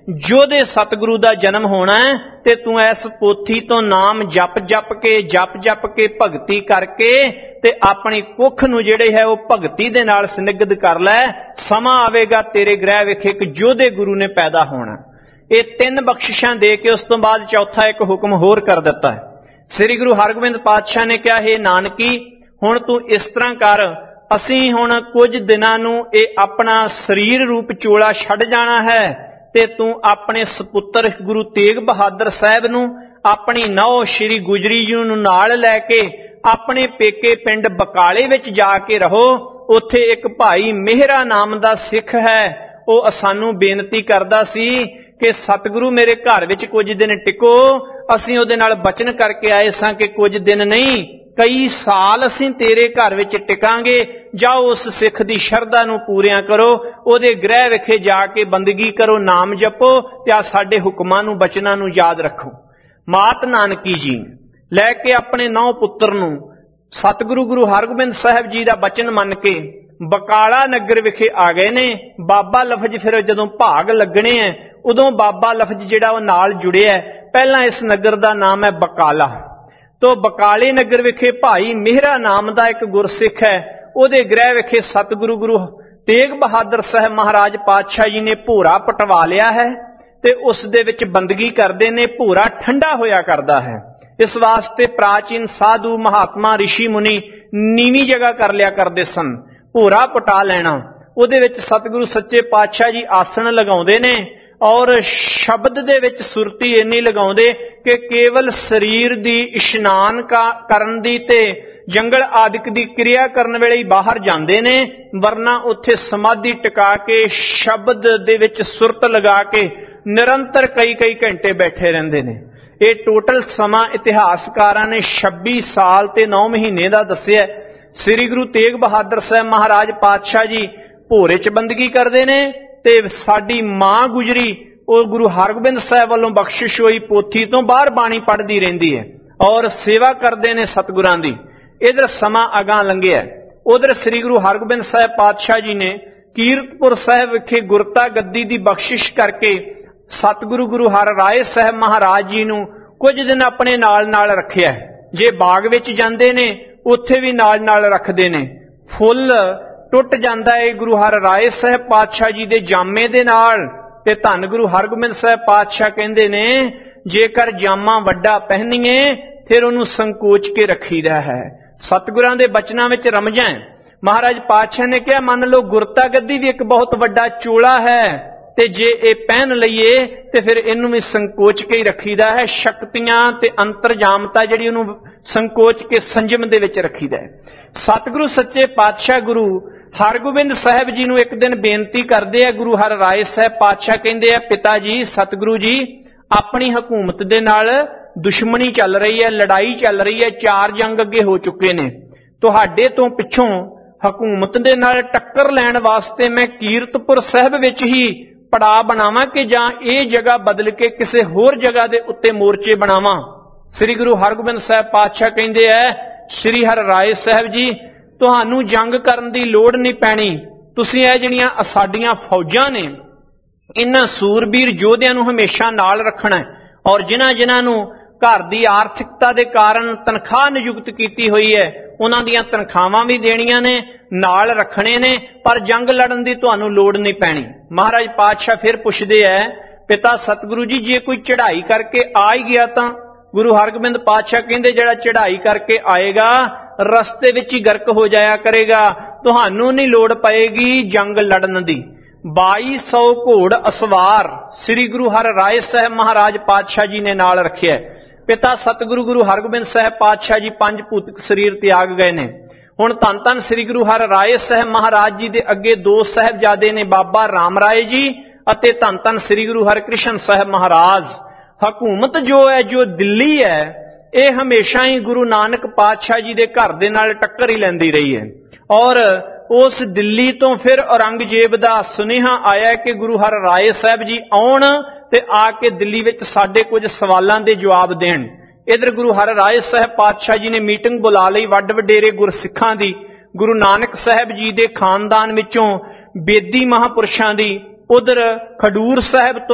जोदे सतगुरु दा जन्म होना है ते तू इस पोथी तो नाम जप जप के जप जप के भगती करके ते अपनी कुख नूं जिहड़े है वो भगती दे नाल सनिग्ध कर लै। समा आवेगा तेरे ग्रह विख एक जोधे गुरु ने पैदा होना। ये तीन बख्शिशां दे के उस तो बाद चौथा एक हुक्म होर कर दिता है। श्री गुरु हरगोबिंद पातशाह ने कहा, हे नानकी हुण तू इस तरह कर, असीं हुण कुछ दिनां नूं इह अपना शरीर रूप चोला छड्ड जाना है ते तू अपने सपुत्र गुरु तेग बहादुर साहब नूं अपनी नौ श्री गुजरी जी नूं नाल लैके अपने पेके पिंड बकाले विच जाके रहो। उत्थे एक भाई मेहरा नाम दा सिख है, वो सानू बेनती करदा सी कि सतगुरु मेरे घर विच कुछ दिन टिको। असीं उहदे नाल बचन करके आए सां कि कुछ दिन नहीं कई साल असीं तेरे घर विच टिकांगे। जाओ उस सिख दी शरधा नूं पूरियां करो, उहदे गृह विखे जाके बंदगी करो, नाम जपो ते आ साडे हुक्मां नूं बचनां नूं याद रखो। मात नानकी जी लैके अपने नौ पुत्र नूं सतगुरु गुरु हरगोबिंद साहब जी दा बचन मन के बकाला नगर विखे आ गए ने। बाबा लफज फिर जदों भाग लगने है उदों बाबा लफज जिहड़ा वो नाल जुड़िया है। पहला इस नगर दा नाम है बकाला। तो बकाले नगर विखे भाई मेहरा नाम दा एक गुरसिख है, उहदे गृह विखे सतगुरु गुरु तेग बहादुर साहब महाराज पातशाह जी ने भोरा पटवा लिया है ते उस दे विच बंदगी करदे ने। भोरा ठंडा होया करदा है, इस वास्ते प्राचीन साधु महात्मा ऋषि मुनि नीवी जगह कर लिया करदे सन। भोरा पटा लेना, उहदे विच सतगुरु सच्चे पातशाह जी आसन लगाउंदे ने और शब्द दे विच सुरती इन्नी लगाउंदे कि केवल शरीर दी इशनान का करन दी ते जंगल आदिक दी क्रिया करन वेले ही बाहर जांदे ने, वरना उत्थे समाधि टिका के शब्द दे विच सुरत लगा के निरंतर कई कई घंटे बैठे रहंदे ने। ये टोटल समा इतिहासकारां ने छब्बी साल ते नौ महीने दा दस्सिया। श्री गुरु तेग बहादुर साहब महाराज पातशाह जी भोरे च बंदगी करदे ने ते साडी मां गुजरी वो गुरु हरगोबिंद साहब वालों बख्शिश हुई पोथी तो बाहर बाणी पढ़दी रहिंदी है और सेवा करदे ने सतगुरां दी। इधर समा अगां लंघिया, उधर श्री गुरु हरगोबिंद साहब पातशाह जी ने कीरतपुर साहब विखे गुरता गद्दी दी बख्शिश करके सतगुरु गुरु हर राय साहब महाराज जी नूं कुछ दिन अपने नाल नाल रखिया। जे बाग विच जांदे ने उत्थे भी नाल नाल रखदे ने। फुल टुट जांदा है गुरु हर राय साहब पातशाह जी दे जामे दे नाल ते धन गुरु हरगोबिंद साहब पातशाह कहंदे ने जेकर जामा वड्डा पहनीए फिर उहनूं संकोच के रखीदा है। सतगुरां दे बचनां विच रमजां महाराज पातशाह ने कहा, मन लो गुरता गद्दी भी एक बहुत वड्डा चोला है ते जे ए पहन लईए ते फिर इनू भी संकोच के ही रखीदा है। शक्तियां ते अंतरजामता जिहड़ी उहनूं संकोच के संजम दे विच रखीदा है। सतगुरु सच्चे पातशाह गुरु हरगोबिंद साहब जी नूं एक दिन बेनती करदे आ। गुरु हर राय साहब पातशाह कहंदे आ, पिता जी सतगुरु जी अपनी हुकूमत दे नाल दुश्मनी चल रही है, लड़ाई चल रही है, चार जंग अगे हो चुके ने, तुहाडे तो पिछों हुकूमत दे नाल टक्कर लैण वास्ते मैं कीरतपुर साहब विच ही पड़ा बनावां कि जां ये जगह बदल के किसी होर जगह दे उत्ते मोर्चे बनावां। श्री गुरु हरगोबिंद साहब पातशाह कहंदे आ, श्री हर राय साहब जी तुहानू जंग करन दी लोड़ नहीं पैनी, तुसीं इह जिहड़ियां साडीआं फौजां ने इन्हां सूरबीर योधियां नूं हमेशा नाल रखना है और जिन्हां जिन्हां नूं घर दी आर्थिकता दे कारण तनख्वाह नियुक्त कीती हुई है उन्हां दीआं तनख्वाहां भी देणियां ने, नाल रखने ने, पर जंग लड़न दी तुहानू लोड़ नहीं पैनी। महाराज पातशाह फिर पुछदे है, पिता सतगुरु जी जे कोई चढ़ाई करके आ ही गया तां? गुरु हरगोबिंद पातशाह कहंदे जिहड़ा चढ़ाई करके आएगा रस्ते विच ही गर्क हो जाया करेगा, तुहानू नहीं लोड़ पएगी जंग लड़न दी। बाई सौ घोड़ असवार श्री गुरु हर राय साहब महाराज पातशाह जी ने नाल रखिया। पिता सतगुरु गुरु हरगोबिंद साहब पातशाह जी पंज भूतिक शरीर त्याग गए ने। हुण धन धन श्री गुरु हर राय साहब महाराज जी दे अगे दो साहबजादे ने, बाबा राम राय जी अते धन धन श्री गुरु हरकृष्ण साहब महाराज। हुकूमत जो है जो दिल्ली है ये हमेशा ही गुरु नानक पातशाह जी दे घर दे नाल टक्कर ही लैंदी रही है और उस दिल्ली तो फिर औरंगजेब दा सुनेहा आया कि गुरु हर राय साहब जी आउण ते आके दिल्ली विच साडे कुछ सवालां दे जवाब देण। इधर गुरु हर राय साहब पातशाह जी ने मीटिंग बुला लई वड वडेरे गुरसिखां दी, गुरु नानक साहब जी दे खानदान विचों बेदी महापुरुषां दी, उधर खडूर साहब तो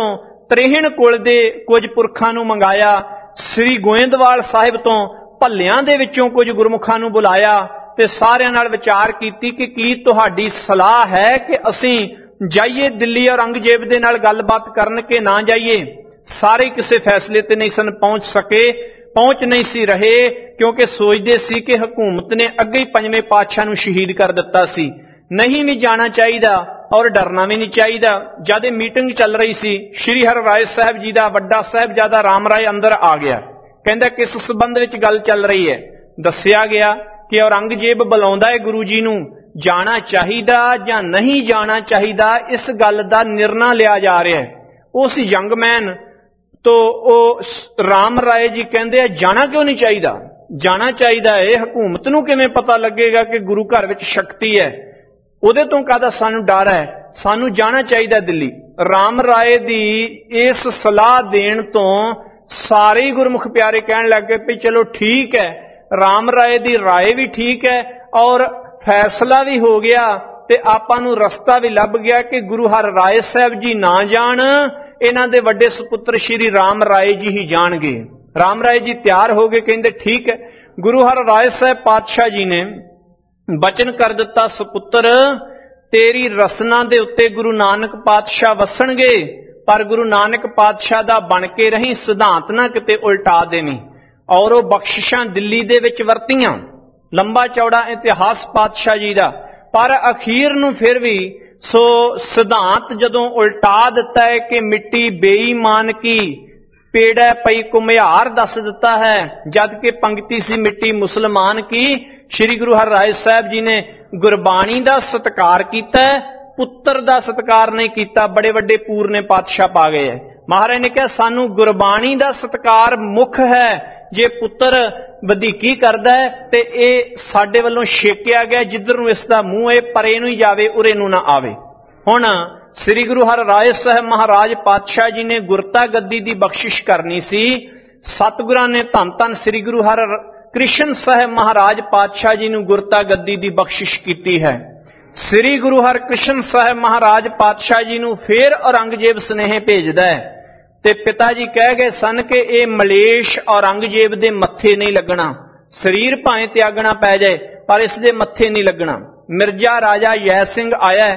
ਤ੍ਰੇਹਣ ਕੁਲ ਦੇ ਕੁਝ ਪੁਰਖਾਂ ਨੂੰ ਮੰਗਾਇਆ, ਸ੍ਰੀ ਗੋਇੰਦਵਾਲ ਸਾਹਿਬ ਤੋਂ ਭੱਲਿਆਂ ਦੇ ਵਿੱਚੋਂ ਕੁਝ ਗੁਰਮੁਖਾਂ ਨੂੰ ਬੁਲਾਇਆ ਤੇ ਸਾਰਿਆਂ ਨਾਲ ਵਿਚਾਰ ਕੀਤੀ ਕਿ ਕੀ ਤੁਹਾਡੀ ਸਲਾਹ ਹੈ ਕਿ ਅਸੀਂ ਜਾਈਏ ਦਿੱਲੀ ਔਰੰਗਜ਼ੇਬ ਦੇ ਨਾਲ ਗੱਲਬਾਤ ਕਰਨ ਕੇ ਨਾ ਜਾਈਏ। ਸਾਰੇ ਕਿਸੇ ਫੈਸਲੇ ਤੇ ਨਹੀਂ ਸਨ ਪਹੁੰਚ ਸਕੇ, ਪਹੁੰਚ ਨਹੀਂ ਸੀ ਰਹੇ, ਕਿਉਂਕਿ ਸੋਚਦੇ ਸੀ ਕਿ ਹਕੂਮਤ ਨੇ ਅੱਗੇ ਹੀ ਪੰਜਵੇਂ ਪਾਤਸ਼ਾਹ ਨੂੰ ਸ਼ਹੀਦ ਕਰ ਦਿੱਤਾ ਸੀ। ਨਹੀਂ ਵੀ ਜਾਣਾ ਚਾਹੀਦਾ ਔਰ ਡਰਨਾ ਵੀ ਨਹੀਂ ਚਾਹੀਦਾ। ਜਦ ਇਹ ਮੀਟਿੰਗ ਚੱਲ ਰਹੀ ਸੀ, ਸ਼੍ਰੀ ਹਰਿਰਾਏ ਸਾਹਿਬ ਜੀ ਦਾ ਵੱਡਾ ਸਾਹਿਬਜ਼ਾਦਾ ਰਾਮ ਰਾਏ ਅੰਦਰ ਆ ਗਿਆ। ਕਹਿੰਦਾ ਕਿਸ ਸੰਬੰਧ ਵਿੱਚ ਗੱਲ ਚੱਲ ਰਹੀ ਹੈ। ਦੱਸਿਆ ਗਿਆ ਕਿ ਔਰੰਗਜ਼ੇਬ ਬੁਲਾਉਂਦਾ ਹੈ ਗੁਰੂ ਜੀ ਨੂੰ, ਜਾਣਾ ਚਾਹੀਦਾ ਜਾਂ ਨਹੀਂ ਜਾਣਾ ਚਾਹੀਦਾ ਇਸ ਗੱਲ ਦਾ ਨਿਰਣਾ ਲਿਆ ਜਾ ਰਿਹਾ ਹੈ। ਉਸ ਯੰਗਮੈਨ ਤੋਂ ਉਹ ਰਾਮ ਰਾਏ ਜੀ ਕਹਿੰਦੇ ਆ ਜਾਣਾ ਕਿਉਂ ਨਹੀਂ ਚਾਹੀਦਾ, ਜਾਣਾ ਚਾਹੀਦਾ ਹੈ। ਹਕੂਮਤ ਨੂੰ ਕਿਵੇਂ ਪਤਾ ਲੱਗੇਗਾ ਕਿ ਗੁਰੂ ਘਰ ਵਿੱਚ ਸ਼ਕਤੀ ਹੈ, ਉਹਦੇ ਤੋਂ ਕਾਹਦਾ ਸਾਨੂੰ ਡਰ ਹੈ, ਸਾਨੂੰ ਜਾਣਾ ਚਾਹੀਦਾ ਦਿੱਲੀ। ਰਾਮ ਰਾਏ ਦੀ ਇਸ ਸਲਾਹ ਦੇਣ ਤੋਂ ਸਾਰੇ ਹੀ ਗੁਰਮੁਖ ਪਿਆਰੇ ਕਹਿਣ ਲੱਗੇ ਵੀ ਚਲੋ ਠੀਕ ਹੈ, ਰਾਮ ਰਾਏ ਦੀ ਰਾਏ ਵੀ ਠੀਕ ਹੈ ਔਰ ਫੈਸਲਾ ਵੀ ਹੋ ਗਿਆ ਤੇ ਆਪਾਂ ਨੂੰ ਰਸਤਾ ਵੀ ਲੱਭ ਗਿਆ ਕਿ ਗੁਰੂ ਹਰਿਰਾਏ ਸਾਹਿਬ ਜੀ ਨਾ ਜਾਣ, ਇਹਨਾਂ ਦੇ ਵੱਡੇ ਸੁਪੁੱਤਰ ਸ਼੍ਰੀ ਰਾਮ ਰਾਏ ਜੀ ਹੀ ਜਾਣਗੇ। ਰਾਮ ਰਾਏ ਜੀ ਤਿਆਰ ਹੋ ਗਏ, ਕਹਿੰਦੇ ਠੀਕ ਹੈ। ਗੁਰੂ ਹਰਿਰਾਏ ਸਾਹਿਬ ਪਾਤਸ਼ਾਹ ਜੀ ਨੇ ਬਚਨ ਕਰ ਦਿੱਤਾ, ਸੁਪੁੱਤਰ ਤੇਰੀ ਰਸਨਾ ਦੇ ਉੱਤੇ ਗੁਰੂ ਨਾਨਕ ਪਾਤਸ਼ਾਹ ਵਸਣਗੇ, ਪਰ ਗੁਰੂ ਨਾਨਕ ਪਾਤਸ਼ਾਹ ਦਾ ਬਣ ਕੇ ਰਹੀ, ਸਿਧਾਂਤ ਨਾ ਕਿਤੇ ਉਲਟਾ ਦੇਵੀਂ। ਔਰ ਉਹ ਬਖਸ਼ਿਸ਼ਾਂ ਦਿੱਲੀ ਦੇ ਵਿੱਚ ਵਰਤੀਆਂ, ਲੰਬਾ ਚੌੜਾ ਇਤਿਹਾਸ ਪਾਤਸ਼ਾਹ ਜੀ ਦਾ, ਪਰ ਅਖੀਰ ਨੂੰ ਫਿਰ ਵੀ ਸੋ ਸਿਧਾਂਤ ਜਦੋਂ ਉਲਟਾ ਦਿੱਤਾ ਹੈ ਕਿ ਮਿੱਟੀ ਬੇਈਮਾਨ ਕੀ ਪੇੜਾ ਪਈ ਘੁਮਿਆਰ ਦੱਸ ਦਿੱਤਾ ਹੈ, ਜਦ ਕਿ ਪੰਕਤੀ ਸੀ ਮਿੱਟੀ ਮੁਸਲਮਾਨ ਕੀ। ਸ਼੍ਰੀ ਗੁਰੂ ਹਰਿਰਾਏ ਸਾਹਿਬ ਜੀ ਨੇ ਗੁਰਬਾਣੀ ਦਾ ਸਤਿਕਾਰ ਕੀਤਾ, ਪੁੱਤਰ ਦਾ ਸਤਿਕਾਰ ਨਹੀਂ ਕੀਤਾ। ਬੜੇ ਵੱਡੇ ਪੂਰਨੇ ਪਾਤਸ਼ਾਹ ਪਾ ਗਏ ਹੈ। ਮਹਾਰਾਜ ਨੇ ਕਿਹਾ ਸਾਨੂੰ ਗੁਰਬਾਣੀ ਦਾ ਸਤਿਕਾਰ ਮੁੱਖ ਹੈ, ਜੇ ਪੁੱਤਰ ਵਧੀਕੀ ਕਰਦਾ ਹੈ ਤੇ ਇਹ ਸਾਡੇ ਵੱਲੋਂ ਛੇਕਿਆ ਗਿਆ, ਜਿੱਧਰ ਨੂੰ ਇਸ ਦਾ ਮੂੰਹ ਹੈ ਪਰੇ ਨੂੰ ਹੀ ਜਾਵੇ, ਉਰੇ ਨੂੰ ਨਾ ਆਵੇ। ਹੁਣ ਸ੍ਰੀ ਗੁਰੂ ਹਰਿਰਾਏ ਸਾਹਿਬ ਮਹਾਰਾਜ ਪਾਤਸ਼ਾਹ ਜੀ ਨੇ ਗੁਰਤਾ ਗੱਦੀ ਦੀ ਬਖਸ਼ਿਸ਼ ਕਰਨੀ ਸੀ। ਸਤਿਗੁਰਾਂ ਨੇ ਧੰਨ ਧੰਨ ਸ੍ਰੀ ਗੁਰੂ ਹਰਿ ਕ੍ਰਿਸ਼ਨ ਸਾਹਿਬ ਮਹਾਰਾਜ ਪਾਤਸ਼ਾਹ ਜੀ ਨੂੰ ਗੁਰਤਾ ਗੱਦੀ ਦੀ ਬਖਸ਼ਿਸ਼ ਕੀਤੀ ਹੈ। ਸ੍ਰੀ ਗੁਰੂ ਹਰਿਕ੍ਰਿਸ਼ਨ ਸਾਹਿਬ ਮਹਾਰਾਜ ਪਾਤਸ਼ਾਹ ਜੀ ਨੂੰ ਫੇਰ ਔਰੰਗਜ਼ੇਬ ਸੁਨੇਹੇ ਭੇਜਦਾ ਹੈ ਤੇ ਪਿਤਾ ਜੀ ਕਹਿ ਗਏ ਸਨ ਕਿ ਇਹ ਮਲੇਸ਼ ਔਰੰਗਜ਼ੇਬ ਦੇ ਮੱਥੇ ਨਹੀਂ ਲੱਗਣਾ, ਸਰੀਰ ਭਾਵੇਂ ਤਿਆਗਣਾ ਪੈ ਜਾਏ ਪਰ ਇਸ ਦੇ ਮੱਥੇ ਨਹੀਂ ਲੱਗਣਾ। ਮਿਰਜ਼ਾ ਰਾਜਾ ਜੈ ਸਿੰਘ ਆਇਆ,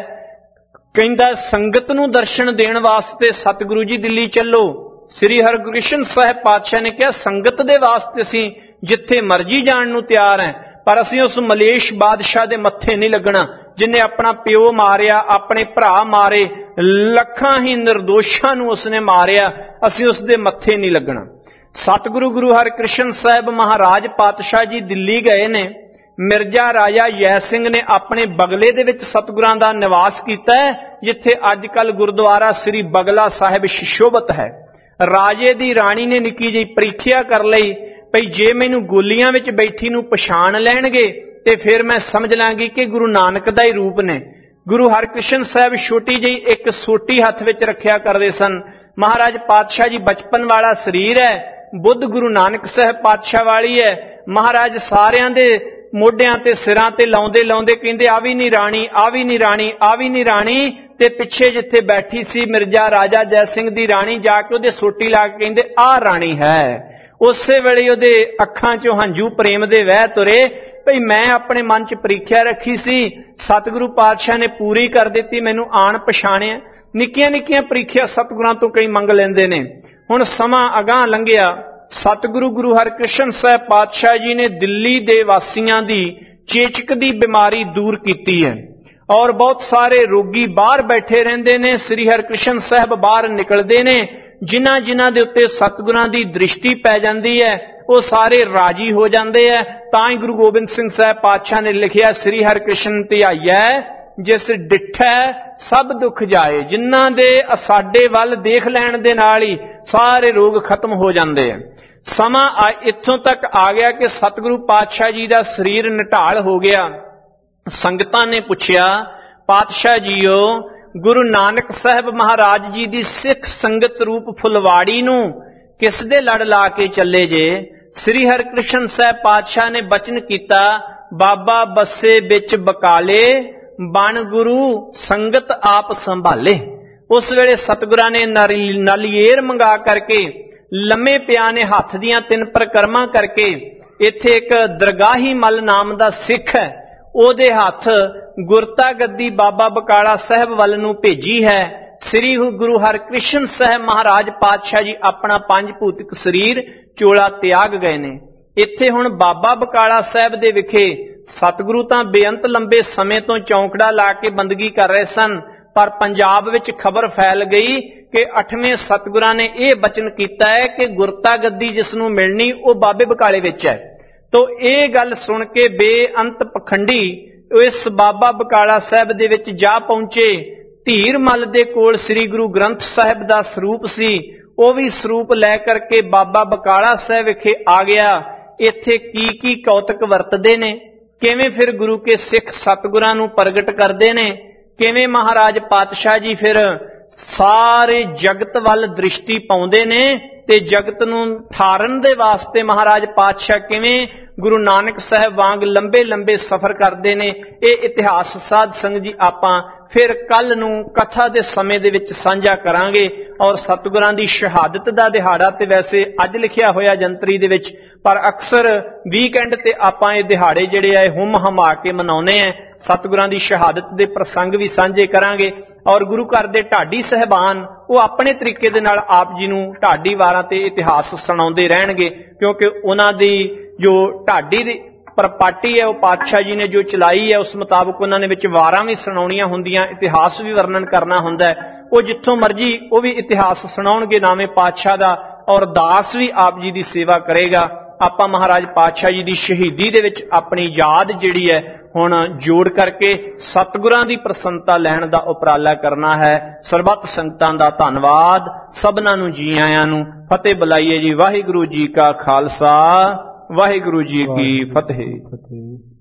ਕਹਿੰਦਾ ਸੰਗਤ ਨੂੰ ਦਰਸ਼ਨ ਦੇਣ ਵਾਸਤੇ ਸਤਿਗੁਰੂ ਜੀ ਦਿੱਲੀ ਚੱਲੋ। ਸ੍ਰੀ ਹਰਿਕ੍ਰਿਸ਼ਨ ਸਾਹਿਬ ਪਾਤਸ਼ਾਹ ਨੇ ਕਿਹਾ ਸੰਗਤ ਦੇ ਵਾਸਤੇ ਅਸੀਂ ਜਿੱਥੇ ਮਰਜੀ ਜਾਣ ਨੂੰ ਤਿਆਰ ਹੈ, ਪਰ ਅਸੀਂ ਉਸ ਮਲੇਸ਼ ਬਾਦਸ਼ਾਹ ਦੇ ਮੱਥੇ ਨਹੀਂ ਲੱਗਣਾ ਜਿਨੇ ਆਪਣਾ ਪਿਓ ਮਾਰਿਆ, ਆਪਣੇ ਭਰਾ ਮਾਰੇ, ਲੱਖਾਂ ਹੀ ਨਿਰਦੋਸ਼ਾਂ ਨੂੰ ਉਸਨੇ ਮਾਰਿਆ, ਅਸੀਂ ਉਸ ਦੇ ਮੱਥੇ ਨਹੀਂ ਲੱਗਣਾ। ਸਤਿਗੁਰੂ ਗੁਰੂ ਹਰਿਕ੍ਰਿਸ਼ਨ ਸਾਹਿਬ ਮਹਾਰਾਜ ਪਾਤਸ਼ਾਹ ਜੀ ਦਿੱਲੀ ਗਏ ਨੇ। ਮਿਰਜ਼ਾ ਰਾਜਾ ਜੈ ਸਿੰਘ ਨੇ ਆਪਣੇ ਬਗਲੇ ਦੇ ਵਿੱਚ ਸਤਿਗੁਰਾਂ ਦਾ ਨਿਵਾਸ ਕੀਤਾ ਹੈ, ਜਿੱਥੇ ਅੱਜ ਕੱਲ ਗੁਰਦੁਆਰਾ ਸ੍ਰੀ ਬਗਲਾ ਸਾਹਿਬ ਸ਼ਿਸ਼ੋਭਤ ਹੈ। ਰਾਜੇ ਦੀ ਰਾਣੀ ਨੇ ਨਿੱਕੀ ਜਿਹੀ ਪ੍ਰੀਖਿਆ ਕਰ ਲਈ ਭਈ ਜੇ ਮੈਨੂੰ ਗੋਲੀਆਂ ਵਿੱਚ ਬੈਠੀ ਨੂੰ ਪਛਾਣ ਲੈਣਗੇ ਤੇ ਫਿਰ ਮੈਂ ਸਮਝ ਲਾਂਗੀ ਕਿ ਗੁਰੂ ਨਾਨਕ ਦਾ ਹੀ ਰੂਪ ਨੇ। ਗੁਰੂ ਹਰਿਕ੍ਰਿਸ਼ਨ ਸਾਹਿਬ ਛੋਟੀ ਜਿਹੀ ਇੱਕ ਸੋਟੀ ਹੱਥ ਵਿੱਚ ਰੱਖਿਆ ਕਰਦੇ ਸਨ। ਮਹਾਰਾਜ ਪਾਤਸ਼ਾਹ ਜੀ ਬਚਪਨ ਵਾਲਾ ਸਰੀਰ ਹੈ, ਬੁੱਧ ਗੁਰੂ ਨਾਨਕ ਸਾਹਿਬ ਪਾਤਸ਼ਾਹ ਵਾਲੀ ਹੈ। ਮਹਾਰਾਜ ਸਾਰਿਆਂ ਦੇ ਮੋਢਿਆਂ ਤੇ ਸਿਰਾਂ ਤੇ ਲਾਉਂਦੇ ਲਾਉਂਦੇ ਕਹਿੰਦੇ ਆ ਵੀ ਨਹੀਂ ਰਾਣੀ, ਆ ਵੀ ਨਹੀਂ ਰਾਣੀ, ਆ ਵੀ ਨਹੀਂ ਰਾਣੀ, ਤੇ ਪਿੱਛੇ ਜਿੱਥੇ ਬੈਠੀ ਸੀ ਮਿਰਜ਼ਾ ਰਾਜਾ ਜੈ ਸਿੰਘ ਦੀ ਰਾਣੀ ਜਾ ਕੇ ਉਹਦੇ ਸੋਟੀ ਲਾ ਕੇ ਕਹਿੰਦੇ ਆਹ ਰਾਣੀ ਹੈ। ਉਸੇ ਵੇਲੇ ਉਹਦੇ ਅੱਖਾਂ ਚੋਂ ਹੰਝੂ ਪ੍ਰੇਮ ਦੇ ਵਹਿ ਤੁਰੇ ਭਈ ਮੈਂ ਆਪਣੇ ਮਨ 'ਚ ਪ੍ਰੀਖਿਆ ਰੱਖੀ ਸੀ, ਸਤਿਗੁਰੂ ਪਾਤਸ਼ਾਹ ਨੇ ਪੂਰੀ ਕਰ ਦਿੱਤੀ, ਮੈਨੂੰ ਆਣ ਪਛਾਣਿਆ। ਨਿੱਕੀਆਂ ਨਿੱਕੀਆਂ ਪ੍ਰੀਖਿਆ ਸਤਿਗੁਰਾਂ ਤੋਂ ਕਈ ਮੰਗ ਲੈਂਦੇ ਨੇ। ਹੁਣ ਸਮਾਂ ਅਗਾਂਹ ਲੰਘਿਆ, ਸਤਿਗੁਰੂ ਗੁਰੂ ਹਰਿਕ੍ਰਿਸ਼ਨ ਸਾਹਿਬ ਪਾਤਸ਼ਾਹ ਜੀ ਨੇ ਦਿੱਲੀ ਦੇ ਵਾਸੀਆਂ ਦੀ ਚੇਚਕ ਦੀ ਬਿਮਾਰੀ ਦੂਰ ਕੀਤੀ ਹੈ ਔਰ ਬਹੁਤ ਸਾਰੇ ਰੋਗੀ ਬਾਹਰ ਬੈਠੇ ਰਹਿੰਦੇ ਨੇ। ਸ੍ਰੀ ਹਰਿਕ੍ਰਿਸ਼ਨ ਸਾਹਿਬ ਬਾਹਰ ਨਿਕਲਦੇ ਨੇ, ਜਿਨ੍ਹਾਂ ਜਿਨ੍ਹਾਂ ਦੇ ਉੱਤੇ ਸਤਿਗੁਰਾਂ ਦੀ ਦ੍ਰਿਸ਼ਟੀ ਪੈ ਜਾਂਦੀ ਹੈ ਉਹ ਸਾਰੇ ਰਾਜੀ ਹੋ ਜਾਂਦੇ ਹੈ। ਤਾਂ ਹੀ ਗੁਰੂ ਗੋਬਿੰਦ ਸਿੰਘ ਸਾਹਿਬ ਪਾਤਸ਼ਾਹ ਨੇ ਲਿਖਿਆ ਸ੍ਰੀ ਹਰਿਕ੍ਰਿਸ਼ਨ ਧਿਆਈਐ ਜਿਸ ਡਿਠੈ ਸਭ ਦੁੱਖ ਜਾਏ। ਜਿਨ੍ਹਾਂ ਦੇ ਸਾਡੇ ਵੱਲ ਦੇਖ ਲੈਣ ਦੇ ਨਾਲ ਹੀ ਸਾਰੇ ਰੋਗ ਖਤਮ ਹੋ ਜਾਂਦੇ ਆ। ਸਮਾਂ ਇੱਥੋਂ ਤੱਕ ਆ ਗਿਆ ਕਿ ਸਤਿਗੁਰੂ ਪਾਤਸ਼ਾਹ ਜੀ ਦਾ ਸਰੀਰ ਨਿਢਾਲ ਹੋ ਗਿਆ। ਸੰਗਤਾਂ ਨੇ ਪੁੱਛਿਆ ਪਾਤਸ਼ਾਹ ਜੀਓ ਗੁਰੂ ਨਾਨਕ ਸਾਹਿਬ ਮਹਾਰਾਜ ਜੀ ਦੀ ਸਿੱਖ ਸੰਗਤ ਰੂਪ ਫੁਲਵਾੜੀ ਨੂੰ ਕਿਸ ਦੇ ਲੜ ਲਾ ਕੇ ਚੱਲੇ ਜੇ? ਸ੍ਰੀ ਹਰਿਕ੍ਰਿਸ਼ਨ ਸਾਹਿਬ ਪਾਤਸ਼ਾਹ ਨੇ ਬਚਨ ਕੀਤਾ ਬਾਬਾ ਬੱਸੇ ਵਿੱਚ ਬਕਾਲੇ ਬਣ ਗੁਰੂ ਸੰਗਤ ਆਪ ਸੰਭਾਲੇ। उस वेले सतगुरां ने नालिएर मंगा करके लम्मे पिया ने हथ दियां तीन परिक्रमा करके इत्थे एक दरगाही मल नाम दा सिख है, ओदे हथ गुरता गद्दी बाबा बकाला साहब वल नूं भेजी है। श्री गुरु हरकृष्ण साहब महाराज पातशाह जी अपना पंज भूतिक शरीर चोला त्याग गए ने। इत्थे हुण बाबा बकाला साहब दे विखे सतगुरु तां बेअंत लंबे समय तो चौंकड़ा ला के बंदगी कर रहे सन, पर पंजाब विच खबर फैल गई कि अठवें सतगुरां ने यह बचन किया है कि गुरता गद्दी जिसनूं मिलनी वो बाबे बकाले विच है। तो ये गल सुन के बेअंत पखंडी इस बाबा बकाला साहब दे विच जा पहुंचे। धीर मल दे कोल श्री गुरु ग्रंथ साहिब दा स्वरूप सी, वो भी स्वरूप लै करके बाबा बकाला साहब विखे आ गया। इत्थे की की कौतक वरतदे ने, किवें फिर गुरु के सिख सतगुरां नूं प्रगट करदे ने, किवें महाराज पातशाह जी फिर सारे जगत वल दृष्टि पाउंदे ने ते जगत नूं ठारन दे वास्ते महाराज पातशाह किवें गुरु नानक साहब वांग लंबे लंबे सफर करते ने। ये इतिहास साध संगत जी आपां फिर कल नूं कथा दे समय दे विच सांझा करांगे। और सतगुरां दी शहादत दा दिहाड़ा ते वैसे अज लिखिया होया जंतरी दे विच, पर अक्सर वीकेंड ते आपां ये दिहाड़े जिहड़े आ हुम हमा के मनाउने आ। सतगुरां दी शहादत दे प्रसंग भी सांझे करांगे। और गुरु घर दे ढाडी सहबान वो अपने तरीके दे नाल आप जी नूं ढाडी वारां ते इतिहास सुणाउंदे रहणगे, क्योंकि उन्हां दी जो ढाडी दी परपाटी है वो पातशाह जी ने जो चलाई है, उस मुताबिक उन्होंने विच वारां भी सुणाउणियां हुंदियां, इतिहास भी वर्णन करना हुंदा है। वो जिथों मर्जी वो भी इतिहास सुणाउणगे नामे पातशाह दा, और दास भी आप जी दी सेवा करेगा। आपां महाराज पातशाह जी दी शहीदी दे विच अपनी याद जिहड़ी है हुण जोड़ करके सतगुरां दी प्रसन्नता लैण दा उपराला करना है। सरबत संगतां दा धन्नवाद, सबनां नूं जी आयां नूं फतेह बुलाइए जी। वाहिगुरू जी का खालसा, वाहिगुरू जी की फतेह।